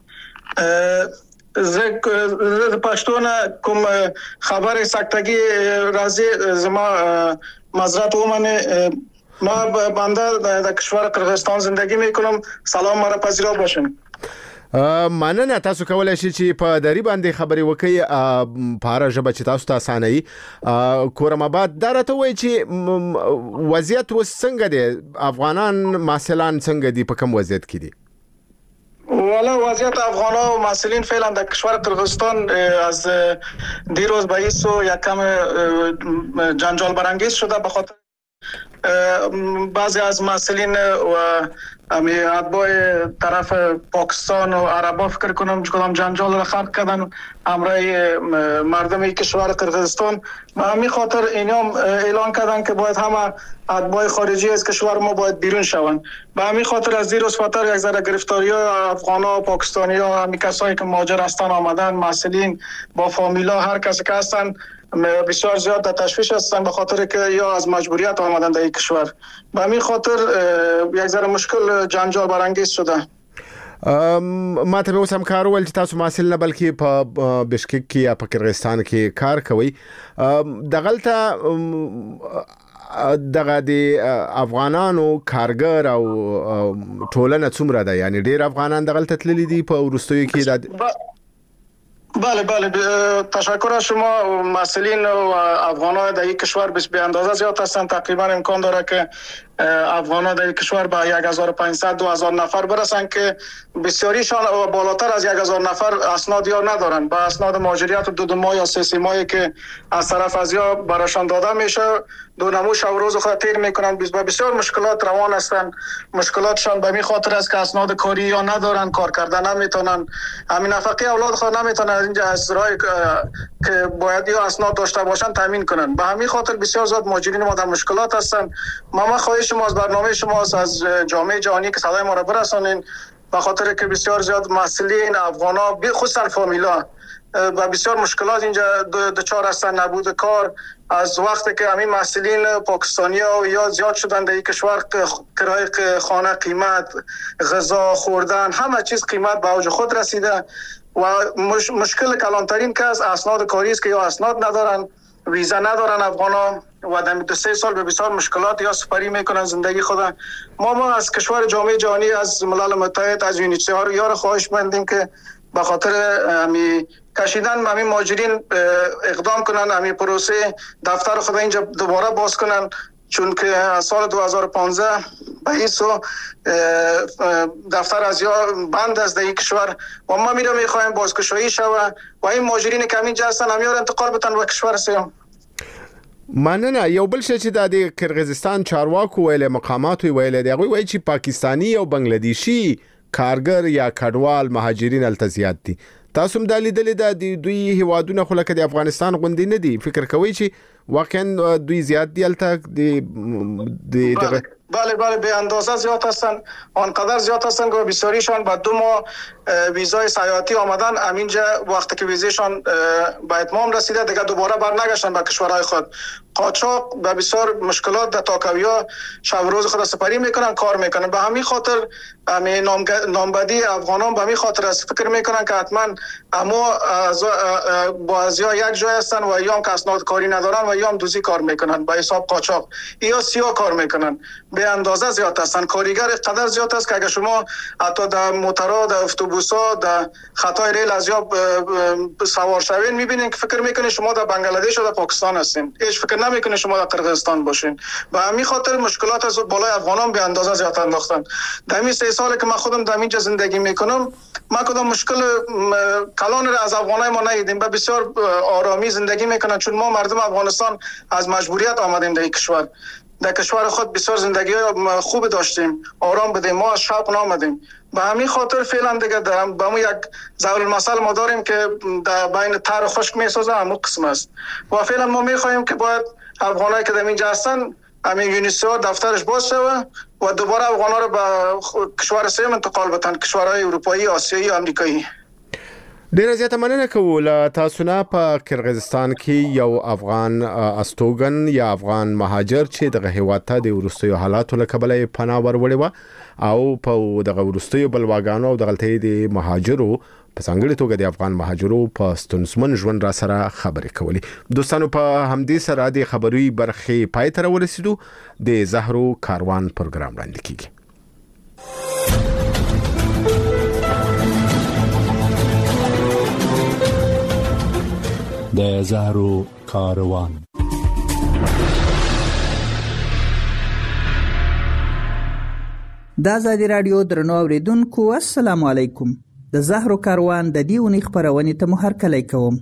Speaker 5: زه د پښتون کوم خبر ساختگی راځي زما معذرت ومنه. ما بنده در کشور قرغیزستان زندگی میکنم. سلام مرا پذیرا باشین.
Speaker 1: مننه. تاسو کولای شئ چې په دری باندې خبري وکړئ په هر ژبه چې تاسو ته اسانه وي. کورم آباد دا راته وایي چې وضعیت وس څنګه دی؟ افغانان محصلان څنګه دي؟ په کوم وضعیت کې دي؟
Speaker 5: والا وضعیت افغان ها و محصلین فعلا در کشور قرغیزستان از دیروز باعث و یک کم جنجال برانگیز شده به خاطر بعضی از محصلین و امی اتباع طرف پاکستان و عربا فکر کنم کدام جنجال را خلق کردن همراه مردم کشور قرغیزستان. به همین خاطر اینام اعلان کردن که باید همه اتباع خارجی از کشور ما باید بیرون شوند. به همین خاطر از دیروز فتر یک ذره گرفتاری ها افغانا و پاکستانی ها، همین کسایی که مهاجر هستن آمدن، محصلین با فامیلا، هر کسی که هستن بسیار زیاد در تشویش هستن به خاطر که یا از مجبوریت آمدن در این کشور. به همین خاطر یک ذره مشکل جنجال برانگیز شده.
Speaker 1: ما ته اوس هم کار ول چې تاسو محصل نه بلکې په بشکک کې یا په قرغیزستان کې کار کوي. دغلته دغه د افغانانو کارګر او ټولنه څومره ده؟ یعنی ډیر افغانان دغلته تللی دي په ورستیو کې د
Speaker 5: بله بله تشکر از شما. محصلین و افغان‌ها در این کشور به اندازه زیاد هستند. تقریبا امکان داره که افغان‌ها در این کشور به یک هزار و پانصد دو هزار نفر برسند که بسیاریشان بالاتر از یک هزار نفر اسناد یا ندارند. با اسناد مهاجریت دو دو ماه یا سه سه ماهی که از طرف از یا براشان داده میشه دو نمو شب روز خود تیر میکنن. بسیار مشکلات روان هستند. مشکلاتشان به می خاطر است که اسناد کاری یا ندارن، کار کردن نمیتونن، همین نفقه اولاد خود نمیتونن اینجا از راه که باید یا اسناد داشته باشن تامین کنن. به همین خاطر بسیار زیاد مهاجرین ما در مشکلات هستند. ما ما خواهش شما از برنامه شما از جامعه جهانی که صدای ما را برسانین به خاطر که بسیار زیاد مسئولین افغانا بخصوصا فامیلا و بسیار مشکلات اینجا دچار هستن. نبود کار از وقتی که همین مسئولین پاکستانی ها یا زیاد شدن در این کشور، کرایه خانه قیمت، غذا خوردن، همه چیز قیمت به اوج خود رسیده و مش مشکل کلانترین که از اسناد کاری است که یا اسناد ندارن، ویزا ندارن افغانا و در دو سه سال به بسیار مشکلات یا سپری میکنن زندگی خود. ما ما از کشور جامعه جهانی، از ملل متحد، از یونیسف یا خواهش مندیم که به خاطر همی کشیدن همین مهاجرین اقدام کنن، همین پروسه دفتر خود اینجا دوباره باز کنن، چون که از سال دو هزار و پانزده باعث دفتر از یا بند از در این کشور و ما میره میخوایم بازگشایی شود و این مهاجرین که همینجا هستن همیار انتقال بتن و کشور سیام.
Speaker 1: مننه. یو بل شي چې د قرغیزستان چارواکو ویل مقامات ویل دی غوي چې پاکستانی او بنگلاديشي کارګر یا کډوال مهاجرین التزیات دي. تاسو هم د لیدل د دوی هیوادونه خو لکه د افغانستان غوندي نه دي. فکر کوئ چې واقعا دوی زیات دي الته د د
Speaker 5: بله بله به اندازه زیاد هستن، آنقدر زیاد هستن که بسیاریشان با دو ماه ویزای سیاحتی آمدن. همینجا وقتی که ویزایشان به اتمام رسیده دیگه دوباره برنگشتن به کشورهای خود. قاچاق و بسیار مشکلات در تاکویا شب روز خود سپری میکنن، کار میکنن. به همین خاطر همین نامبدی افغانان به همین خاطر است فکر میکنن که حتما اما با ازیا یک جای هستن و یا هم که اسناد کاری ندارن و یا هم دوزی کار میکنن به حساب قاچاق یا سیاه کار میکنن. به اندازه زیاد هستن. کارگر قدر زیاد است که اگه شما حتی در موترها، در اتوبوس‌ها، در خطای ریل از یا سوار شوین میبینین که فکر میکنین شما در بنگلادش و در پاکستان هستین. هیچ فکر نمیکنین شما در قرغیزستان باشین. به همین خاطر مشکلات از بالای افغانان به اندازه زیاد انداختن. در همین سه سالی که من خودم در اینجا زندگی میکنم ما کدام مشکل کلان را از افغانای ما ندیدیم. به بسیار آرامی زندگی میکنن چون ما مردم افغانستان از مجبوریت آمدیم در این کشور. در کشور خود بسیار زندگی خوب داشتیم، آرام بودیم، ما از شوق نامدیم. به همین خاطر فعلا دیگه دارم با ما یک ضرب المثل ما داریم که در بین تر و خشک میسازه، همون قسم است. و فعلا ما میخواهیم که باید افغانایی که در اینجا هستن همین یونیسیو دفترش باز شود و دوباره افغانا رو به کشور سوم انتقال بدن، کشورهای اروپایی، آسیایی، آمریکایی.
Speaker 1: ډیره زیاته مننه کوو له تاسو نه. په قرغیزستان کې یو افغان استوګن یا افغان مهاجر چې دغه هیواد ته د وروستیو حالاتو له کبله پناه وروړې و او په دغه وروستیو بلواګانو او دغلته د مهاجرو په څنګه توګه د افغان مهاجرو په ستونزمن ژوند را سره خبرې کولې. دوستانو په همدې سره د خبري برخې پای ته ورسېدو. د زهرو کاروان پروګرام وړاندې کیږي.
Speaker 7: د زهرو کاروان.
Speaker 8: دا ازادي رادیو درنو اوریدونکو السلام علیکم. د زهرو کاروان د دې اونۍ خبرونه ته مو هرکلی کوم.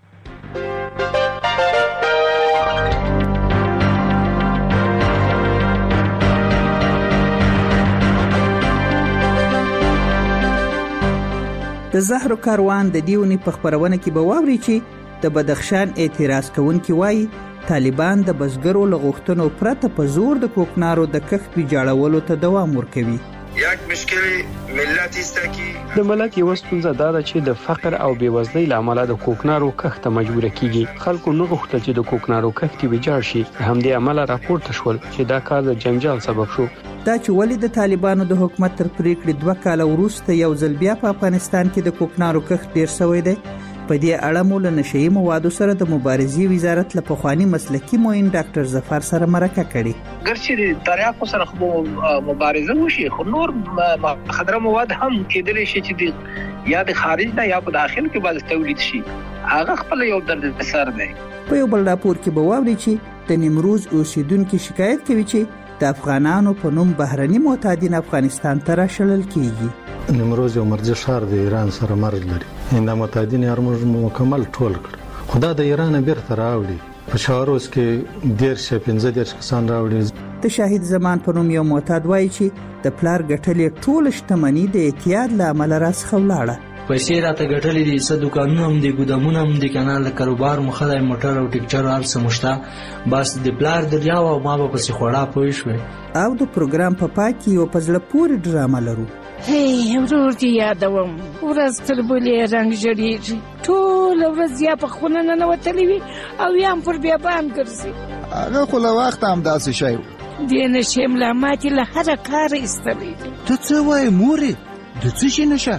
Speaker 8: د زهرو کاروان د دې اونۍ په خبرونه کې به واوري چې د بدخشان اعتراض کوونکي وایي طالبان د بزګرو لغښتنو پرته په زور د کوکنارو د کښت ویجاړولو ته دوام ورکوي.
Speaker 10: یک مشکل ملت است که
Speaker 6: د ملت یو ستونزه دا ده چې د فقر او بیوزلۍ لامل د کوکنارو کښت ته مجبور کیږي. خلکو نه غوښتل چې د کوکنارو کښت ویجاړ شي. همدې عمل راپورته شول چې دا کار د جنجال سبب شو.
Speaker 8: دا چې ولې د طالبانو د حکومت تر پریکړې دوه کال وروسته یو ځل بیا په افغانستان کې د کوکنارو کښت ډیر شوی دی. په دې اړه مو له نشئی موادو سره د مبارزې وزارت له پخوانی مسلکی معین ډاکټر ظفر سره مرکه کړې.
Speaker 24: ګرچې د دریافت سره خو مبارزه وشي خو نور خطر مواد هم کېدلی شي چې د یا د خارج نه یا په داخل کې باید تولید شي. هغه خپل یو درد سر دی.
Speaker 8: په یو بل راپور کې به واوري چې د نیمروز اوسیدونکو شکایت کوي چې د افغانانو په نوم بهرني معتادین افغانستان ته راشلل کیږي.
Speaker 25: نیمروز یو مرزي ښار د ایران سره مرز لري. دا معتادین هرمز مکمل ټول کړ. خدا د ایران بیرته راوړي. په شاروس کې ډیر شه پنځه ډیر کسان راوړي.
Speaker 8: د شاهد زمان په نوم یو معتاد وایي چې د پلار ګټلې ټول شتمنۍ د اعتیاد له امله راڅخه ولاړه.
Speaker 26: پیسې راته ګټلې دي، څه دوکانونه هم دي، ګودامونه هم دي، کنال د کاروبار مخه د موټر او ټیکچر هر څه مشته. بس د پلار دریاو او ما به پسې خوړه پوي شوې.
Speaker 8: او د پروګرام په پای کې یو پزله پوری ډرامه لرو.
Speaker 27: هی ورور دی یادوم ورځ تر بلې رنگ جوړیږي، ټول ورځ یا په خونه نه نوتلی وي او یا پر بیابان ګرځي.
Speaker 28: هغه خو له وخت هم داسې شی و.
Speaker 27: دې نشې ملا ماتې له هره کاره ایستلی.
Speaker 28: ته څه وایې مورې؟ د څه شي نشه؟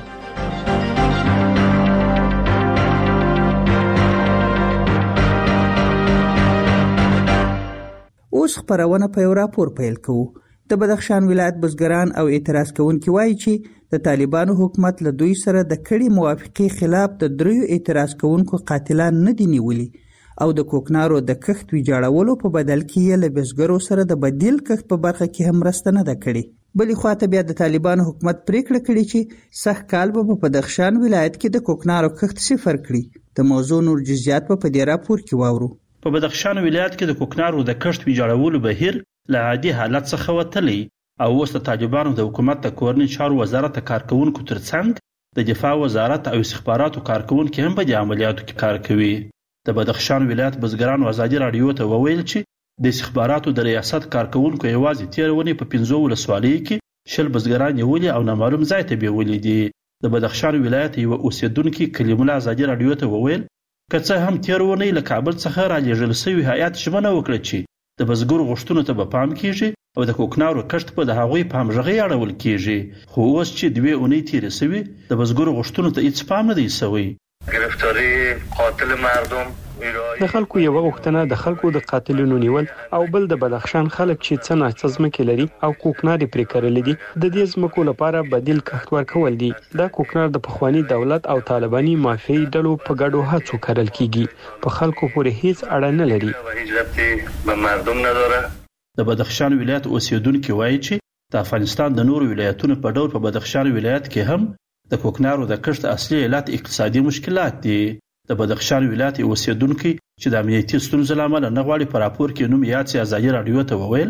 Speaker 8: اوس خبرونه په یو راپور پیل کوو. د بدخشان ولایت بزګران او اعتراض کوونکي وایي چې د طالبانو حکومت له دوی سره د کړي موافقې خلاف د دریو اعتراض کوونکو قاتلان نه دي نیولي او د کوکنارو د کښت ویجاړولو په بدل کې یې له بزګرو سره د بدیل کښت په برخه کې هم مرسته نه ده کړې. بلې خواته بیا د طالبانو حکومت پریکړه کړې چې سږ کال به په بدخشان ولایت کې د کوکنارو کښت صفر کړي. د موضوع نور جزئیات په دې راپور کې واورو.
Speaker 29: په بدخشان ولایت کې د کوکنارو د کښت ویجاړولو بهیر له عادي حالت څخه وتلی او اوس د طالبانو د حکومت د کورنۍ چارو وزارت کارکونکو ترڅنګ د دفاع وزارت او استخباراتو کارکونکو هم په دې عملیاتو کې کار کوي. د بدخشان ولایت بزګرانو ازادي رادیو ته وویل چې د استخباراتو د ریاست کارکونکو یوازې تیر ونی په پنځو ولسوالیو کې شل بزګران نیولي او نامعلوم ځای ته بیولي دي. د بدخشان ولایت یو اوسیدونکو کلیم الله ازادي رادیو ته وویل که څه هم تیر ونی له کابل څخه را لېږل شوی هیئات ژمنه وکړه چې د بزګرو غوښتنو ته به پام کیږي او د کوکنارو کښت په د هغوی په همغږۍ اړول کیږي. خو اوس چې دوې اونۍ تیرې شوي د بزګرو غوښتنو ته هیڅ پام نه دی شوی.
Speaker 10: گرفتاری قاتل مردم
Speaker 6: د خلکو یو غوښتنه د خلکو د قاتلونو نیول او بل د بدخشان خلک چې څه نه ځمکې لري او کوکناري پرې کړلې دي د دې ځمکو لپاره بدیل کښت ورکول دي. دا کوکنار د پخوانی دولت او طالباني مافیایي ډلو په ګډو هڅو کړل کیږي. په خلکو پورې هیڅ اړه نه لري.
Speaker 10: هیڅ ربطی به مردم نداره.
Speaker 29: د بدخشان ولایت اوسیدونکو وایي چې د افغانستان د نورو ولایتونو په ډول په بدخشان ولایت کې هم د کوکنارو د کښت اصلي علت اقتصادي مشکلات دي. د بدخشان ولایت اوسیدونکو چې د امنیتي ستونزو لامل نه غواړي په راپور کې نوم یاد سي ازادي رادیو ته وویل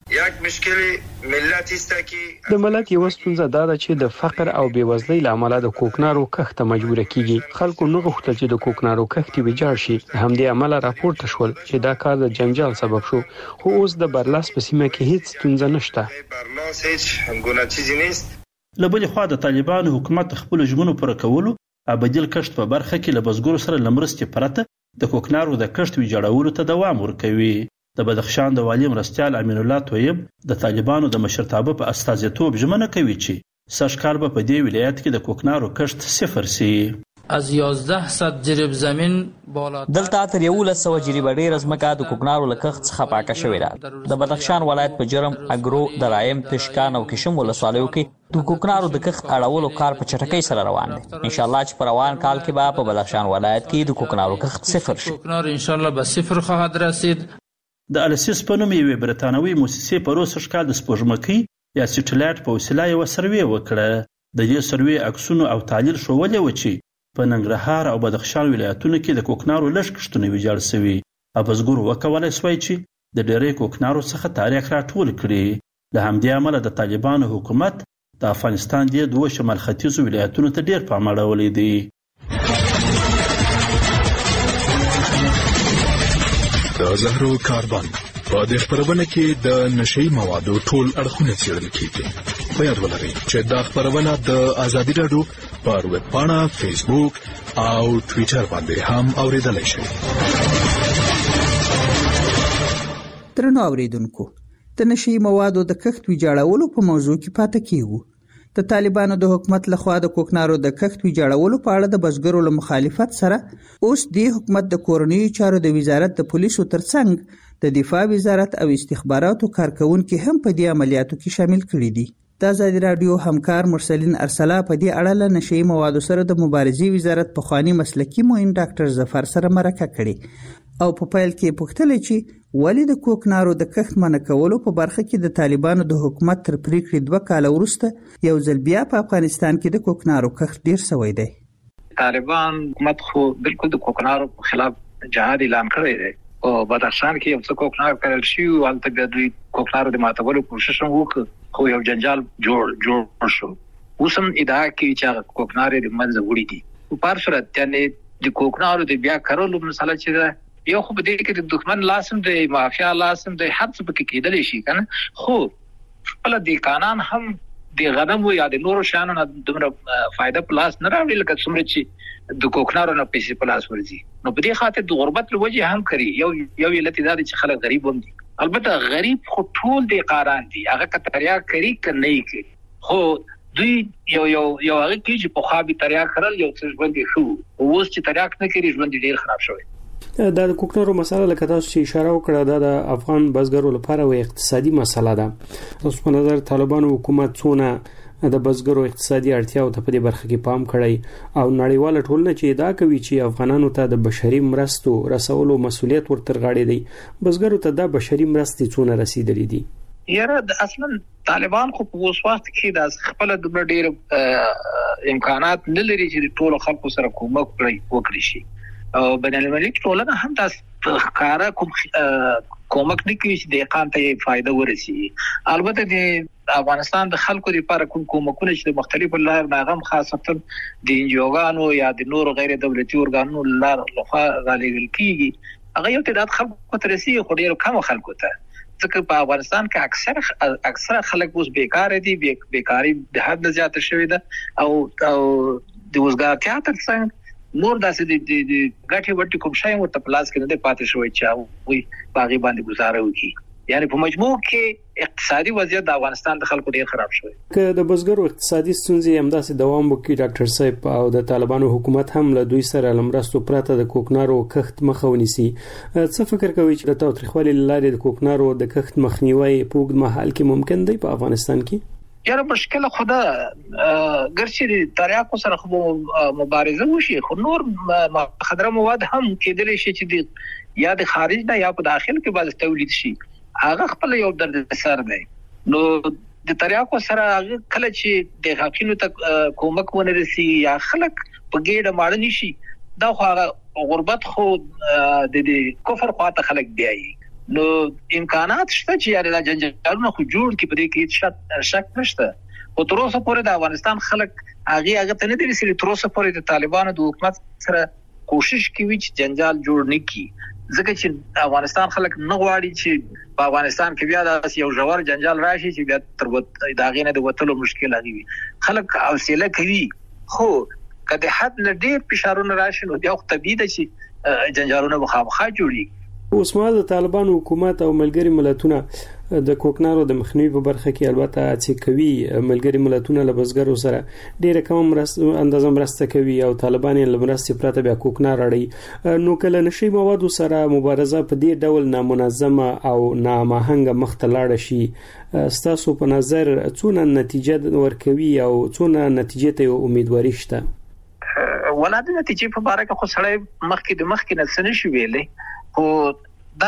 Speaker 10: یک مشکل ملت است که
Speaker 6: د ملت یو ستونزه دا ده چې د فقر او بیوزلۍ له امله د کوکنارو کښت ته مجبور کیږي. خلکو نه غوښتل چې د کوکنارو کښت ویجاړ شي. همدې عمله راپورته شول چې دا کار د جنجال سبب شو. خو اوس د برلاس په سیمه کې هیڅ ستونزه نشته.
Speaker 10: برلاس هیڅ همګونه چیزی نیست.
Speaker 29: لبل خو د طالبانو حکومت خپل ژمنو پر کولو ابدیل کښت په برخه کې له بزګرو سره لمرستې پرته د کوکنارو د کښت ویجاړولو ته دوام ورکوي. د بدخشان د والی مرستیال امین الله طیب د طالبانو د مشرتابه په استازیتوب ژمنه کوي چې سږ کال به په دې ولایت کې د کوکنارو کښت صفر سي.
Speaker 26: از یازده صد جریب زمین بالا
Speaker 3: دلته تر یولس سوه جریبه ډېره ځمکه د کوکنارو له کښت څخه پاکه شوې ده. د بدخشان ولایت په جرم، اګرو، درایم، تشکان او کشم ولسوالیو کې د کوکنارو د کښت اړولو کار په چټکۍ سره روان دی. ان شاء الله چې په روان کال کې به په بدخشان ولایت کې د کوکنارو کښت صفر شي.
Speaker 26: کوکنار ان شاء الله به صفر خواهد رسید.
Speaker 29: د السیس په نوم یوې برتانوي موسسې په روسش کال د سپوږمکۍ یا سټلایټ په وسیله یو سروې وکړه. د دې سروې عکسونه او تحلیل ښودلي و چې په ننګرهار او بدخشان ولایتونو کې د کوکنارو لږ کښتونه ویجاړ شوي. بزګر وکولای شوی چې د ډېرې کوکنارو څخه تاریخ راټول کړي. له همدې امله د طالبانو حکومت د افغانستان د دوه شمال ختیځو ولایتونو ته ډېر پام اړولی دی.
Speaker 4: د زهرو کاربن په دې خبرونه کې د نشئی موادو ټول اړخونه څېړل کیږي. په یاد ولرئ چې دا خبرونه د ازادي راډیو پر ویب پاڼه، فیسبوک او ټویټر باندې هم اوریدلای شئ.
Speaker 8: درنو اوریدونکو، د نشئی موادو د کښت ویجاړولو په موضوع کې پاتې کیږو. د طالبانو د حکومت لخوا د کوکنارو د کښت ویجاړولو په اړه د بزګرو له مخالفت سره اوس د حکومت د کورنیو چارو د وزارت د پولیسو ترڅنګ د دفاع وزارت او استخباراتو کارکونکو هم په دې عملیاتو کې شامل کړي دي. د ازادي راډیو همکار مرسلین ارسلا په دې اړه له نشئی موادو سره د مبارزې وزارت پخوانی مسلکي معین ډاکټر ظفر سره مرکه کړې او په پیل کې پوښتنه چې ولې د کوکنارو د کښت منع کولو په برخه کې د طالبانو د حکومت تر پریکړې دوه کاله وروسته یو ځل بیا په افغانستان کې د کوکنارو کښت ډیر شوی دی.
Speaker 24: طالبان حکومت خو بالکل د کوکنارو په خلاف جهاد اعلان کړی دی او بدخشان کې یو څه کوکنار کړل شي او هلته بیا دوی کوکنارو د ماتولو کوشش هم وکړ، خو یو جنجال جوړ جوړ شو. اوس هم ادعا کوي چې کوکنار د منځه وړي دي. په هر صورت یعنی د کوکنارو د بیا کارولو مسله چې ده یو خو به دې کې د دښمن لاسم دی، مافیا لاسم دی، هر څه پکې کېدلی شي کنه. خو خپل د قانون هم د غنمو یا د نورو شانو نه دومره فائدہ پلاس نه راوړي لکه څومره چې د کوکنارو نه پیسې پلاس ورځي. نو په دې خاطر د غربت له وجې هم کوي. یو یو علت دا دی چې خلک غریب هم دي. البته غریب خو ټول دی قاران دي، هغه کتریا کوي که نه کوي، خو دوی یو یو یو هغه کې چې په خابي تریا کړل یو څه ژوند شو، اوس چې تریا نه کوي ژوند ډیر خراب شوی.
Speaker 6: دا د کوکنارو مسله لکه تاسو چې اشاره وکړه دا د افغان بزګرو لپاره و اقتصادي مسله ده. تاسو په نظر طالبانو حکومت څونه د بزګرو اقتصادي اړتیاو ته په دې برخه کې پام کړی او نړیواله ټولنه چې ادعا کوي چې افغانانو ته د بشري مرستو رسولو مسؤلیت ورتر غاړي دی، بزګرو ته د بشري مرستې څونه رسیدلې دي؟
Speaker 24: یاره د اصلا طالبان خو په اوس وخت کې د خپل د ډېر امکانات نه لري چې ټول خلکو سره کومک وکړي شي او بین المللي ټولنه هم تاسو ښکارا کوم کومک نه کوي چې د اقامت ته فائدہ ورسي. البته د افغانستان د خلکو لپاره کوم کومکونه چې مختلفو لار ناغم خاصه د انجوګانو یا د نور غیر دولتي ارګانونو لار لخوا غالي کیږي، هغه یو تعداد خلکو ته رسي خو ډیر کم خلکو ته. ځکه په افغانستان کې اکثر اکثر خلک اوس بیکار دي، بیکاری د حد زیاته شوې ده او او د وزګارتیا ترڅنګ نور داسې د د غټي وټي کوم شای ورته پلاس کې نه پاتې شوی چې وي باغی باندې گزاره وکړي. یعنی په مجموع کې اقتصادي وضعیت د افغانستان د خلکو ډیر خراب شوی.
Speaker 6: که د بزګرو اقتصادي ستونزې همداسې دوام وکړي ډاکټر صاحب او د طالبانو حکومت هم له دوی سره لمرستو پراته د کوکنارو کښت مخه ونیسي، څه فکر کوي چې د تاوتریخوالي لارې د کوکنارو د کښت مخنیوي په اوږد مهال کې ممکن دی په افغانستان کې؟
Speaker 24: یاره مشکل خدا ګرچې د تریاکو سره خو مبارزه وشي، خو نور مخدره مواد هم کېدلی شي چې د یا د خارج نه یا په داخل کې باز تولید شي، هغه خپل یو درد سر دی. نو د تریاکو سره هغه کله چې د حقینو ته کومک ونه رسي یا خلک په ګډه ماړه نشي، دا خو غربت خو د کفر خواته خلک دی. نو امکانات شته چې یاره د جنجالونو خو جوړ کی په دې کې شک شک نشته. خو تر اوسه پورې د افغانستان خلک هغه هغه ته نه دي رسېدلي. تر اوسه پورې د طالبانو د حکومت سره کوشش کوي چې جنجال جوړ نه کړي، ځکه چې افغانستان خلک نه غواړي چې په افغانستان کې بیا د یو ژور جنجال راشي چې بیا تر داغې نه د وتلو مشکل راغی. خلک حوصله کوي، خو کله حد نه ډېر فشارونه راشي نو بیا خو طبیعي ده چې جنجالونه مخامخ جوړي.
Speaker 9: اوس مهال د طالبانو حکومت او ملګری ملتونه د کوکنارو د مخنیوي په برخه کې البته هڅې کوي. ملګری ملتونه له بزګرو سره ډېره کم مرسته اندازه مرسته کوي او طالبان یې له مرستې پرته بیا کوکنار اړي. نو کله نشي موادو سره مبارزه په دې ډول نامنظمه او نامهنګه مخ ته لاړ شي، ستاسو په نظر څونه نتیجه ورکوي او څونه نتیجې ته امیدواري شته؟
Speaker 24: ولادت نتیجې په اړه خو سړی مخکې د مخکې نه څه نشي ویلي، خو دا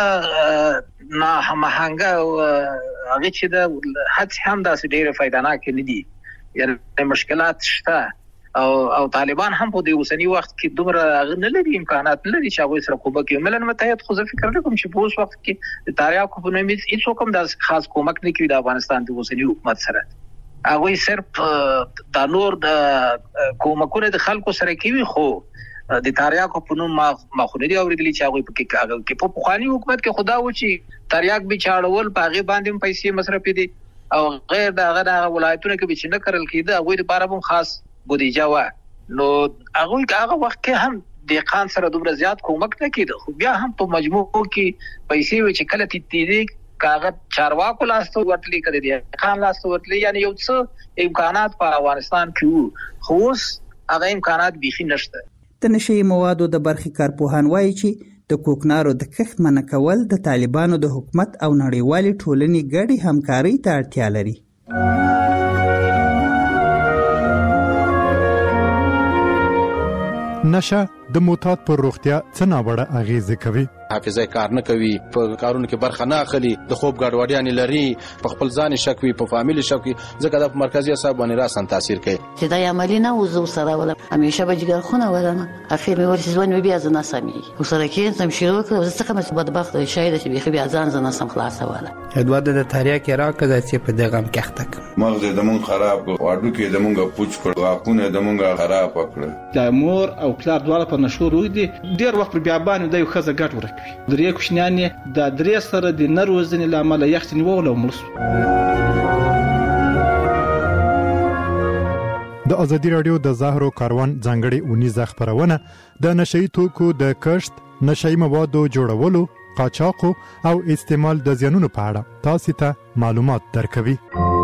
Speaker 24: نه هماهنګه او هغه چې د هڅې هم داسې ډېره فایدهناک نه دي، یعنې مشکلات شته او او طالبان هم په دې اوسنی وخت کې دومره نه لري امکانات لري چې هغه سره کومک کوي. ملل متحد خو زه فکر کوم چې په اوس وخت کې د تاریاکو په نوم هیڅ کوم د خاص کومک نه کوي د افغانستان د اوسنی حکومت سره. هغه صرف د نور د کومکونه د خلکو سره کوي، خو د تاریاکو په نوم ما خو نه دی اوریدلی چې هغه په کې کې په خواني حکومت کې خدا و چې تاریاک به چاړول په هغه باندې پیسې مصرف دي او غیر د هغه د ولایتونو کې به چې نه کړل کېده هغه لپاره هم خاص بودیجه و. نو هغه هغه وخت کې هم د قان سره دومره زیات کومک نه کېده، خو بیا هم په مجموع کې پیسې و چې کله تیتیدي کاغذ چارواکو لاسته ورتلی کړي دي قان لاسته ورتلی، یعنی یو څه امکانات په افغانستان کې خو اوس هغه امکانات بيخي نشته.
Speaker 8: د نشي موادو د برخې کارپوهان وایي چې د کوکنارو د کښت منع کول د طالبانو د حکومت او نړیوالې ټولنې ګډې همکارۍ ته اړتیا لري.
Speaker 11: نشه د معتاد پر روغتیا څه ناوړه اغیزه کوي؟
Speaker 12: حافظه کار نه کوي، په کارونو کې برخه نه اخلي، د خوب ګډوډیان لري، په خپل ځان شک وي، په فامیل شک وي، ځکه د مرکزی اعصاب باندې راسن تاثیر کوي.
Speaker 13: چې دا عملی نه وزو سره ولا همیشه به جګر خونه ولنه اخر مې ورسې ځوان بیا ځنه سمي وسره کې سم شروع کړ څه کوم بدبخت شاید چې بیا بیا ځان ځنه سم خلاصه ولا
Speaker 14: ادواد د تاریخ کې راکړه چې په دغه کښتک
Speaker 15: مغز د مون خراب واډو کې د مونږه پوچ کړ واکونه د مونږه خراب کړ.
Speaker 16: د مور او پلار دواړه په نشو روي دي ډیر وخت بیا باندې د یو خزه ګټ ورکوي. درې کوښنیانې د درې سره د نروزنې لامل یخت نیول او ملس.
Speaker 11: د ازادي رادیو د زهرو کاروان ځانګړي اونیزه خبرونه د نشئی توکو د کښت، نشئی موادو جوړولو، قاچاق او استعمال د زیانونو په اړه تاسو ته معلومات درکوي.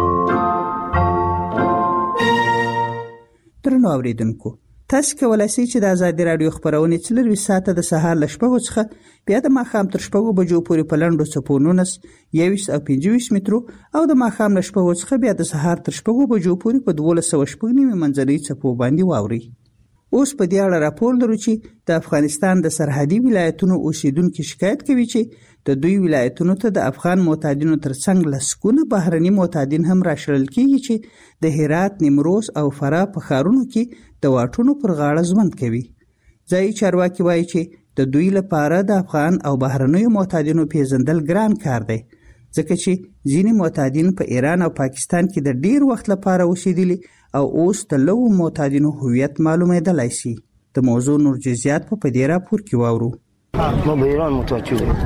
Speaker 8: درنو اوریدونکو، تاسو کولای شئ چې د ازادي رادیو خبرونه څلور ساعته د سهار ل شپږو څخه بیا د ماښام تر شپږو بجو پورې په لنډو څپونو یویس او پنځه مترو او د ماښام ل شپږو څخه بیا د سهار تر شپږو بجو پورې په دولس سوه شپږ نیمې منځنۍ څپو باندې واوري. اوس په دې اړه راپور لرو چې د افغانستان د سرحدي ولایتونو اوسیدونکو شکایت کوي چې د دوی ولایتونو ته د افغان معتادینو ترڅنګ لسکونه بهرني معتادین هم راشړل کیږي چې د هرات، نیمروز او فراه په ښارونو کې د واټونو پر غاړه ژوند کوي. ځایي چارواکي وایي چې د دوی لپاره د افغان او بهرنیو معتادینو پیژندل ګران کار دی، ځکه چې ځینې معتادین په ایران او پاکستان کې د ډیر وخت لپاره اوسېدلي او اوس د لوو معتادینو هویت معلومېدلی شي. د موضوع نور جزئیات په دې راپور کې واورو.
Speaker 17: ما به ایران متوجه وم.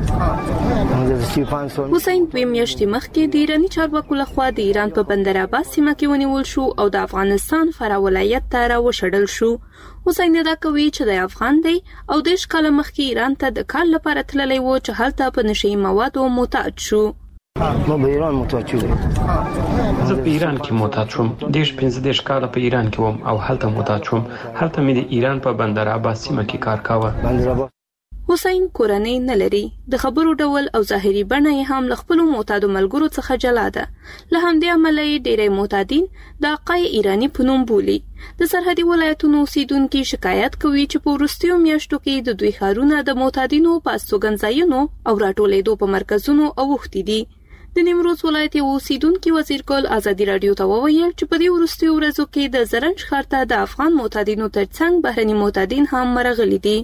Speaker 18: حسین دوی میاشتې مخکې د ایرانی چارواکو لخوا د ایران په بندر عباس سیمه کې ونیول شو او د افغانستان فراه ولایت ته راوشړل شو. حسین دا کوي چې د افغان دی او د ښکاله مخکې ایران ته د کار لپاره تللی و چې هلته په نشئی موادو معتاد شو.
Speaker 17: ما به ایران متوجه وم.
Speaker 30: زه په ایران کې معتاد شوم. دیش پنځه دیش کاله په ایران کې وم او هلته معتاد شوم. هلته مې د ایران په بندر عباس سیمه کې کار کاوه.
Speaker 17: بندر عباس
Speaker 18: حسین کورنۍ نه لري. د خبرو ډول او ظاهري بڼه یې هم له خپلو معتادو ملګرو څخه جلا ده. له همدې امله یې ډېری معتادین د آقای ایراني په نوم بولي. د سرحدي ولایتونو اوسیدونکي شکایت کوي چې په وروستیو میاشتو کې د دوی ښارونه د معتادینو په استوګنځایونو او راټولېدو په مرکزونو اوښتي دي. د نیمروز ولایت یو اوسیدونکي وزیرګل ازادي راډیو ته وویل چې په دې وروستیو ورځو کې د زرنج ښار ته د افغان معتادینو ترڅنګ بهرني معتادین هم مرغلي دي.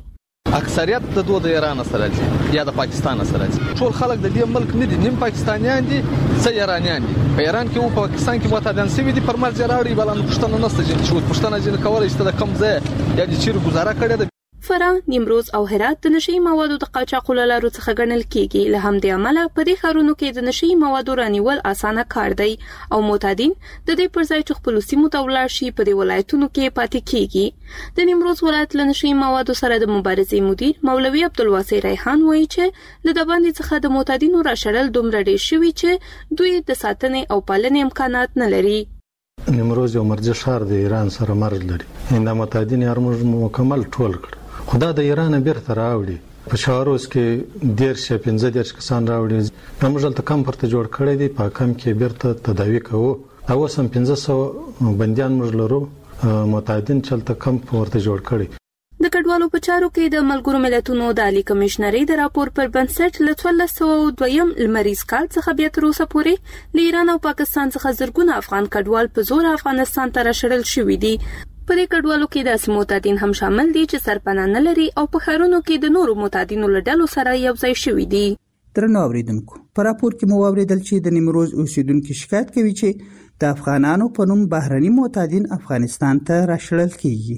Speaker 16: اکثریت د دوه د ایران سره دي یا د پاکستان سره دي. ټول خلک د دې ملک نه دي، نیم پاکستانیان دي څه ایرانیان دي. په ایران کې او پاکستان کې معتادان سوي دي، پر مرز راوړي بلان پښتنه نسته چې پښتنه جن کولای شي د کم ځای یا د چیر گزاره کړي.
Speaker 18: فراه، نیمروز او هرات د نشئی موادو د قاچاقو له لارو څخه ګڼل کیږي. له همدې امله په دې ښارونو کې د نشئی موادو رانیول اسانه کار دی او معتادین د دې پر ځای چې خپلو سیمو ته ولاړ شي په دې ولایتونو کې پاتې کیږي. د نیمروز ولایت له نشئی موادو سره د مبارزې مدیر مولوي عبدالواسع ریحان وایي چې له دباندې څخه د معتادینو راشړل دومره ډېر شوي چې دوی د ساتنې او پالنې امکانات نه لري.
Speaker 1: نیمروز یو مرکزي ښار د ایران سره مرز لري. دا معتادین یې موږ مکمل ټول کړ. خدا د ایران بیرته راوړي. په شاروز کې ډیر شه پنځه ډیر کسان راوړي. موږ دلته کم پرته جوړ کړی دی، په کم کې بیرته تداوی کوو. او سم پنځه سوه بنديان موږ لرو، معتادین چلته کم ورته جوړ کړی.
Speaker 18: د کډوالو په چارو کې د ملګرو ملتونو د عالی کمشنرۍ د راپور پر بنسټ له څوارلس سوه دویم لمریز کال څخه بیا تر اوسه پورې له ایران او پاکستان څخه زرګونه افغان کډوال په زور افغانستان ته راشړل شوي دي. په دې کډوالو کې داسې معتادین هم شامل دي چې سرپناه نه لري او په ښارونو کې د نورو معتادینو له ډلو سره یو ځای شوي دي.
Speaker 8: درنو اوریدونکو، په راپور کې مو واوریدل چې د نیمروز اوسیدونکو شکایت کوي چې د افغانانو په نوم بهرني معتادین افغانستان ته راشړل کیږي.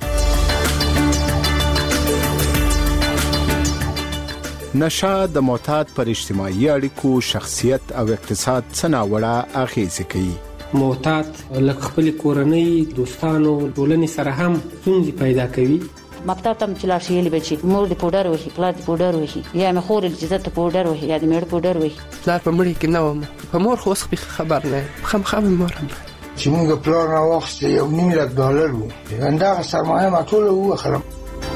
Speaker 2: نشه د معتاد پر اجتماعي اړیکو، شخصیت او اقتصاد څه ناوړه اغیزې کوي.
Speaker 5: معتاد لکه خپل کورنۍ، دوستانو، ټولنې سره هم ستونزې پیدا کوي.
Speaker 13: مکتب ته چې لاړ شي یې به چې مور دې پوډر وهي، پلار دې پوډر وهي، یا مې خور دې چې زه پوډر وهي یا دې مېړه پوډر وهي.
Speaker 14: پلار په مړي کې نه وم، په مور خو اوس خبر نه یم، خامخا مې مور هم
Speaker 7: چې موږ پلار راواخیسته یو نیم لک ډالر و، همدغه سرمایه ما ټوله ووخلم.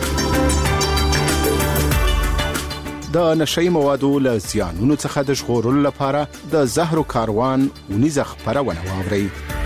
Speaker 2: د نشئی موادو له زیانونو څخه د ژغورلو لپاره د زهرو کاروان ونیزه خپرونه واورئ.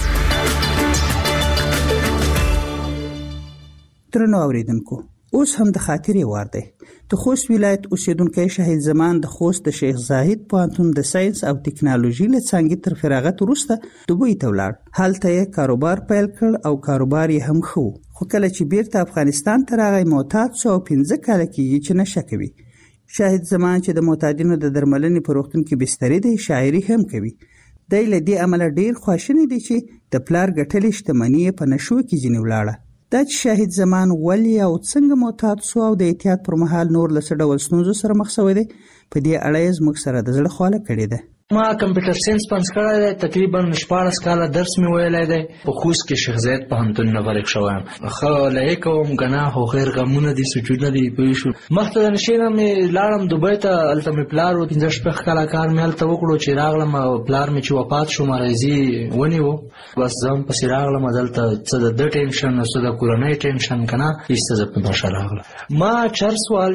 Speaker 8: درنو اوریدونکو، اوس هم د خاطرې وار دی. د خوست ولایت اوسیدونکی شهید زمان د خوست د شیخ زاهد پوهنتون د ساينس او ټکنالوژي له څانګې تر فراغت وروسته دوبۍ ته ولاړ. هلته یې کاروبار پیل کړ او کاروبار یې هم ښه. خو کله چې بیرته افغانستان ته راغی، معتاد شو او پنځه کاله کېږي چې نشه کوي. شاهد زمان چې د معتادینو د درملنې په روغتون کې بستري دی، شاعري هم کوي. دی له دې امله ډیر خواشینی دی چې د پلار ګټلې شتمني په نشو کې ځینې ولاړه. دا چې شاهد زمان ولې او څنګه معتاد شو او د احتیاط پر مهال نور له څه ډول ستونزو سره مخ شوی دی، په دې اړه یې زموږ سره د زړه خواله کړې ده.
Speaker 26: ما کمپیوټر ساينس پنځ کړی دی، تقریبا شپاړس کاله درس مې ویلی دی. په خوست کې شیخ زاید پوهنتون نه فارغ شوی یم. ښه لیک کوم ګناه خو خیر غمونه دي، سوچونه دي، پوه شو. مخته د نشې نه مې لاړم دوبۍ ته، هلته مې پلار و، پنځه شپږ کاله کار مې هلته وکړو. چې راغلم او پلار مې چې وفات شو، مرضي ونیو، بس زه هم پسې راغلم. دلته څه د ده ټینشن او څه د کورنۍ ټینشن که نه، ایسته زه په نشه راغلم. ما چرس وال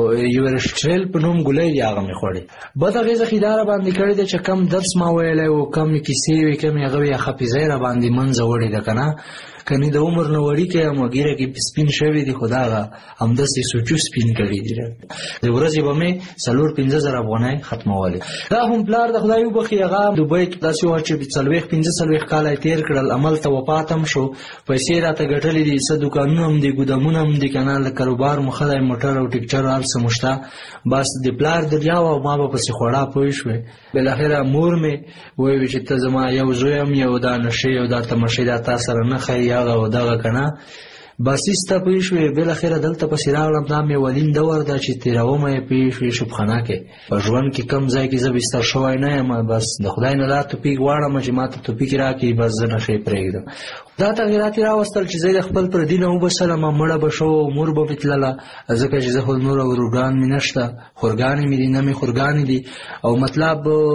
Speaker 26: یورشټریل په نوم ګولۍ دي، هغه مې خوړې. بد اغېزه خیداره باندې کړې ده چې کم درس ما ویلی و، کم کیسې وې، کم هغه وې حافظه یې را باندې منځه وړې ده که نه. کني د عمر نه وړي کې هم ګیره کې سپین شوي دي، خو دا همداسې سوچو سپین کړي دي. د ورځې به مې څلور پنځه زره افغانۍ ختمولې. دا هم پلار د خدای وبخي، هغه دوبۍ کې داسې وه چې څلوېښت پنځه څلوېښت کاله یې تېر کړل، عمل ته وفات هم شو. پیسې راته ګټلې دي، څه دوکانونه هم دي، ګودامونه هم دي که نه، له کاروبار مو ښه دی، موټر او ټکچر هر څه مو شته. بس د پلار دریا وه او ما به پسې خوړه، پوه شوې. بالاخره مور مې وویل چې ته زما یو زوی یم، یو دا نشې او دا تماشې دا تا سره نه ښایي هغه او دغه که نه. بس ایسته پوه شوې. بالاخره دلته پسې راغلم. دا مې ولین دور ده چې تېرومه یې پوه شوې شوبخانه کې. په ژوند کې کم ځای کې زه بستر شوی نه یم. بس د خدای نه دا توفیق غواړم چې ما ته توفیق راکړي، بس زه نشې پرېږدم. دا تغیرات یې راوستل چې زه د خپل پردي نه وبسلم، مړه به شو، مور به مې تلله، ځکه چې زه خو نور ورورګان مې نشته، خورګانې مې دي، نه مې خورګانې دي. او مطلب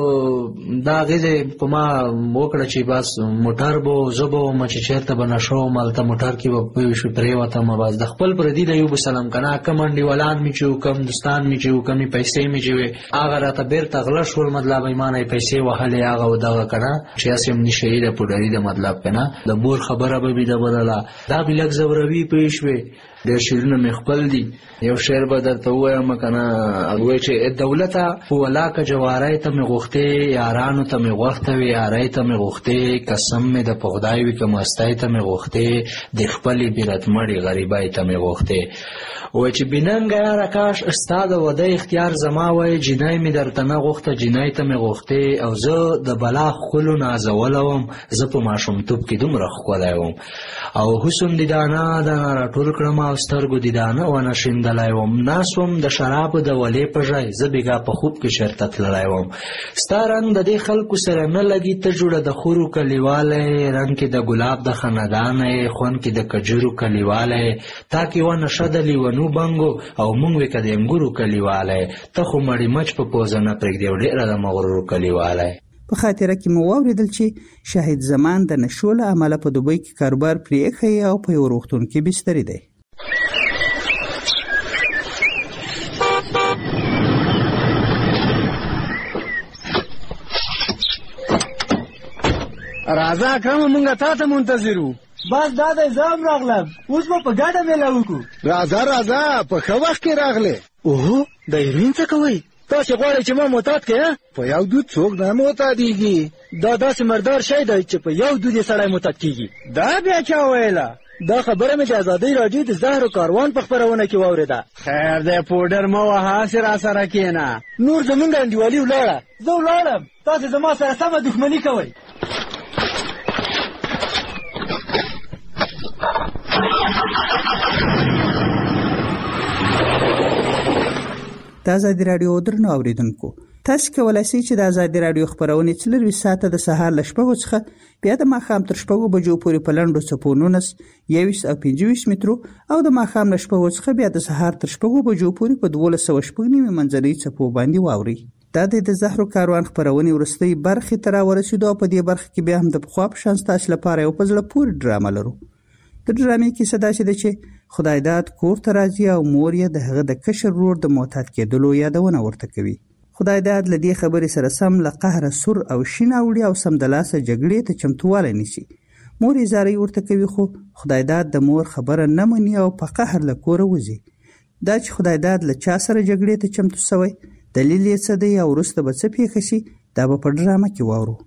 Speaker 26: دا اغېزې په ما وکړه چې بس موټر به زه به وم چې چېرته به نشه وم، هلته موټر کې به پوه شوې پرېوتم. بس د خپل پردي نه یې وبسلم که نه. کم انډیوالان مې چې وو، کم دوستان مې چې وو، کمې پیسې مې چې وې، هغه راته بېرته غله شول. مطلب ایمانه یې پیسې وهلې هغه او دغه که نه، چې هسې هم نشهیي ده، پوډري ده، مطلب که نه. د مور خبره به بي د بدله، دا به لږ زوروي پوه شوې. ډېر شعرونه مې خپل دي. یو شعر به درته ووایم که نه، وایي چې دولته ولاکه جواری ته مې غوښتې، یارانو ته مې غوښته وي، یاری ته مې غوښتې، قسم مې د په خدای وي که مستی ته مې غوښتې، د خپلې بیرتمړې غریبۍ ته مې غوښتې. وایي چې بېننګه یاره کاش ستا د واده اختیار زما وای، جینۍ مې درته نه غوښته، جینۍ ته مې غوښتې، او زه د بلا ښکلو نازولی وم، زه په ماشومتوب کې دومره ښکلی وم، او حسن دې دانه دانه راټول کړم او سترګو دې دانه ونه شیندلی وم، ناست وم د شرابو د ولې په ژای، زه بېګا په خوب کې چېرته تللی وم. ستا رنګ د دې خلکو سره نه لګي، ته جوړه د خورو کلیوالی، رنګ کې د ګلاب د خندانه، خوند کې د کجورو کلیوالی، تا کې و نشه د لیونو بنګو، او مونږ وې که د انګورو کلیوالی، ته خو مړی مچ په پوزه نه پرېږدې او ډېره د مغرورو کلیوالی.
Speaker 8: په خاطره کې مو واورېدل چې شاهد زمان د نشو له امله په دوبۍ کې کاروبار پرې ایښی او په یو روغتون کې بستري دی.
Speaker 3: راځه اکرمه مونږ تا ته منتظر وو.
Speaker 10: بس دا دی زه هم راغلم، اوس به په ګډه میله وکړو.
Speaker 3: راځه راځه په ښه وخت کې راغلې. اوهو د هیروین څه کوئ؟ تاسې غواړئ چې ما معتاد کړې؟ په یو دود څوک نه معتادېږي. دا داسې مردار شی دی چې په یو دود یې سړی معتاد کېږي. دا بیا چا ویله؟ دا خبره مې د ازادۍ راډیو د زهرو کاروان په خپرونه کې واورېده. خیر دی پوډر مه وهه، هسې را سره کښېنه. نور زمونږ انډیوالي ولاړه.
Speaker 10: زه ولاړم، تاسې زما سره سمه دښمني کوئ.
Speaker 8: د ازادي راډیو درنو اوریدونکو، تاسو کولی شئ چې د ازادي راډیو خپرونې څلرویشت ساعته د سهار له شپږو څخه بیا د ماښام تر شپږو بجو پورې په لنډو څپو نولس، یوویشت او پنځه ویشت مترو، او د ماښام له شپږو څخه بیا د سهار تر شپږو بجو پورې په دولس سوه شپږ نوي منځنۍ څپو باندې واورئ. دا د زهرو کاروان خپرونې وروستۍ برخې ته راورسېدو، او په دې برخه کې بیا هم د پخوا په شان ستاسو لپاره یو په زړه پورې ډرامه لرو. د ډرامې کیسه داسې ده چې خدای داد کور ته راځي او مور یې د هغه د کشر ورور د معتاد کېدلو یادونه ورته کوي. خدای داد له دې خبرې سره سم له قهره سور او شین اوړي او سمدلاسه جګړې ته چمتووالی نیسي. مور یې زارۍ ورته کوي، خو خدای داد د مور خبره نه مني او په قهر له کوره وځي. دا چې خدای داد له چا سره جګړې ته چمتو سوی، دلیل یې څه دی او وروسته به څه پېښه شي، دا به په ډرامه کې واورو.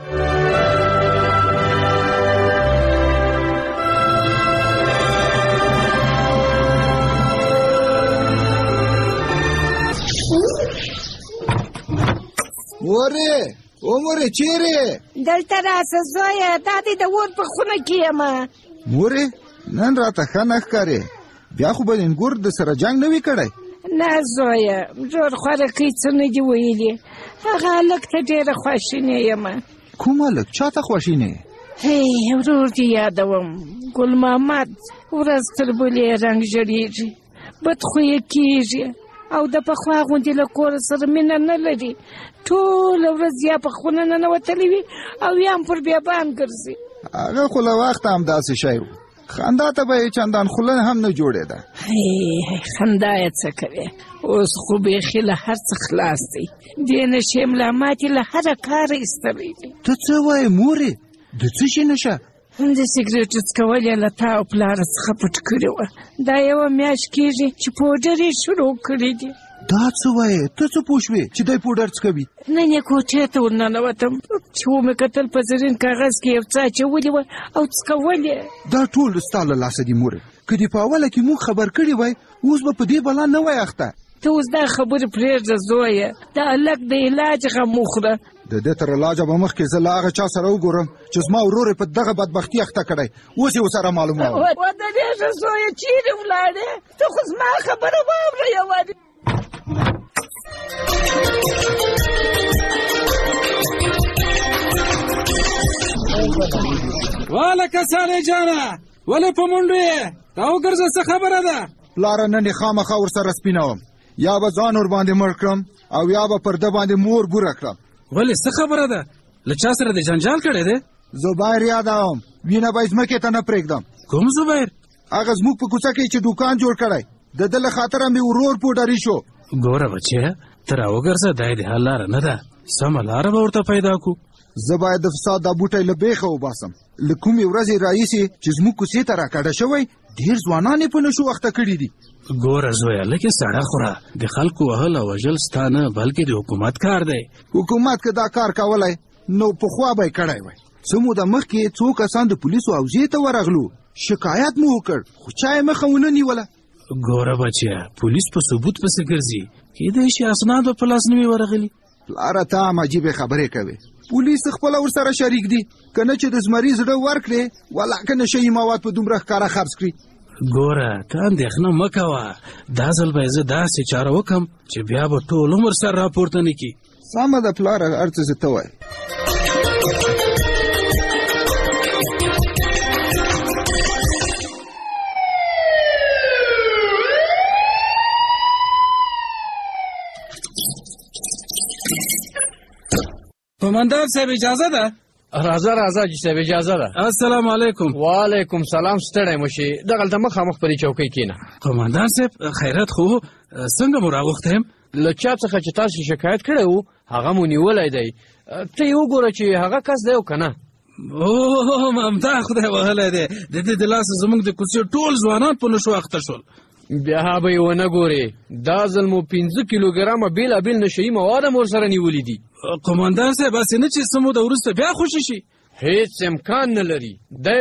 Speaker 3: مورې او مورې چیرې؟
Speaker 19: دلته راسه زویه، دا دی د اور په خونه کې یم.
Speaker 3: مورې نن راته ښه نه ښکارې، بیا خو به انګور د سره جنګ نه وي کړی؟
Speaker 19: نه زویه، ډېر خوارکۍ څه نه دي ویلي. هغه هلک ته ډېره خواشینې یم.
Speaker 3: کوم هلک؟ چا ته خواشینې؟
Speaker 19: هی ورور دې یادوم، ګل محمد. ورځ تر بلې رنګ ژړېږي، بدخویه کېږي، او د پخوا غوندې له کور سره مینه نه لري. ټوله ورځ یا په خونه ننوتلی وي او یا هم پر بیابان ګرځي.
Speaker 3: هغه خو له وخته همداسې شی و، خندا ته به یې چندان خوله هم نه جوړېده.
Speaker 19: خندا یې څه کوې، اوس خو بیخي له هر څه خلاص دی. دې نشې ملامات یې له هره کاره ایستلی دی.
Speaker 3: ته څه وایې مورې؟ د څه شي نشه؟
Speaker 19: د سګرېټو څکول یې له تا او پلاره څخه پټ کړې وه. دا یوه میاشت کېږي چې پوډر یې شروع کړي دي.
Speaker 3: دا څه وایې؟ ته څه پوه شوې چې دی پوډر څکوي؟
Speaker 19: نن یې کوټې ته ورننوتم چې ومې کتل په زرین کاغذ کې یو څه اچولي وه او څکول یې.
Speaker 3: دا ټول ستا له لاسه دي مورې. که دې په اوله کې موږ خبر کړي وای، اوس به په دې بلا نه وای اخته.
Speaker 19: ته اوس دا خبرې پرېږده زویه، دا هلک د علاج غم وخوره.
Speaker 3: د دې تر علاجه به مخکې زه له هغه چا سره وګورم چې زما ورور یې په دغه بدبختي اخته کړی، اوس یې ورسره معلوموم.
Speaker 19: ودرېږه زویه، چیرې ولاړې؟ ته خو زما خبره واوره یوازې.
Speaker 3: والکه سالې جانه، ولې په منډو یې؟ راوګرځه، څه خبره ده؟ پلاره نن یې خامخا ورسره سپینوم، یا به ځان ورباندې مړ کړم او یا به پر ده باندې مور ګوره کړم.
Speaker 20: ولې څه خبره ده؟ له چا سره دې جنجال کړی دی؟
Speaker 3: زبیر یادوم، وینه به یې ځمکې ته نه پرېږدم.
Speaker 20: کوم زبیر؟
Speaker 3: هغه زموږ په کوڅه کې چې دوکان جوړ کړی، د ده له خاطره مې ورور پوډري شو.
Speaker 20: ګوره بچیه، ته راوګرځه، دا یې د حل لاره نه ده، سمه لاره به ورته پیدا کړو.
Speaker 4: زه باید د فساد دا بوټی له بیخه وباسم. له کومې ورځې راهیسې چې زموږ کوڅې ته راکډه شوی ډېر ځوانان یې په نشو اخته کړي دي.
Speaker 20: ګوره زویه لږې سړه خوره، د خلکو وهل او وژل ستا نه بلکې د حکومت کار دی.
Speaker 4: حکومت که دا کار کولی نو پخوا به یې کړی وی. څه موده مخکې څو کسان د پولیسو حوزې ته ورغلو، شکایت مو وکړ خو چا یې مخه ونه نیوله.
Speaker 20: ګوره بچیه پولیس په ثبوت پسې ګرځي، کیدای شي اسناد به په لاس نه وي ورغلي.
Speaker 4: پلاره ته هم عجیبې خبرې کوې. پولیس خپله ورسره شریک دي، که نه چې د زمري زړه ورکړې ولاکه نشهیي مواد په دومره ښکاره خرڅ کړي.
Speaker 20: ګوره ته اندېښنه مه کوه، دا ځل به یې زه داسې چاره وکړم چې بیا به ټول عمر سر راپورته نه کړي.
Speaker 4: سمه ده پلاره، هر څه زه ته وایې.
Speaker 20: قمندان صاحب اجازه ده؟
Speaker 6: راځه راځه جي صاحب اجازه ده.
Speaker 20: السلام علیکم.
Speaker 6: وعلیکم سلام. ستړی مه شي، دغلته مخامخ په دې چوکۍ کښېنه.
Speaker 20: قمندان صاحب خیرات خو څنګه مو راوخته یم؟
Speaker 6: له چا څخه چې تاسو شکایت کړی وو هغه مو نیولی دی. ته یې وګوره چې هغه کس دی او که نه.
Speaker 20: اوه ممتا خدای وهلی دی، د دې د لاسه زموږ د کوڅې ټول ځوانان په نشو اخته شول.
Speaker 6: بیا به یې ونه ګورې، دا ځل مو پنځه کیلوګرامه بېلابېل نشهیي مواد هم ورسره نیولي دي.
Speaker 20: قمندان صاحب هسې نه چې څه موده وروسته بیا خوشي شي؟
Speaker 6: هېڅ امکان نه لري. دی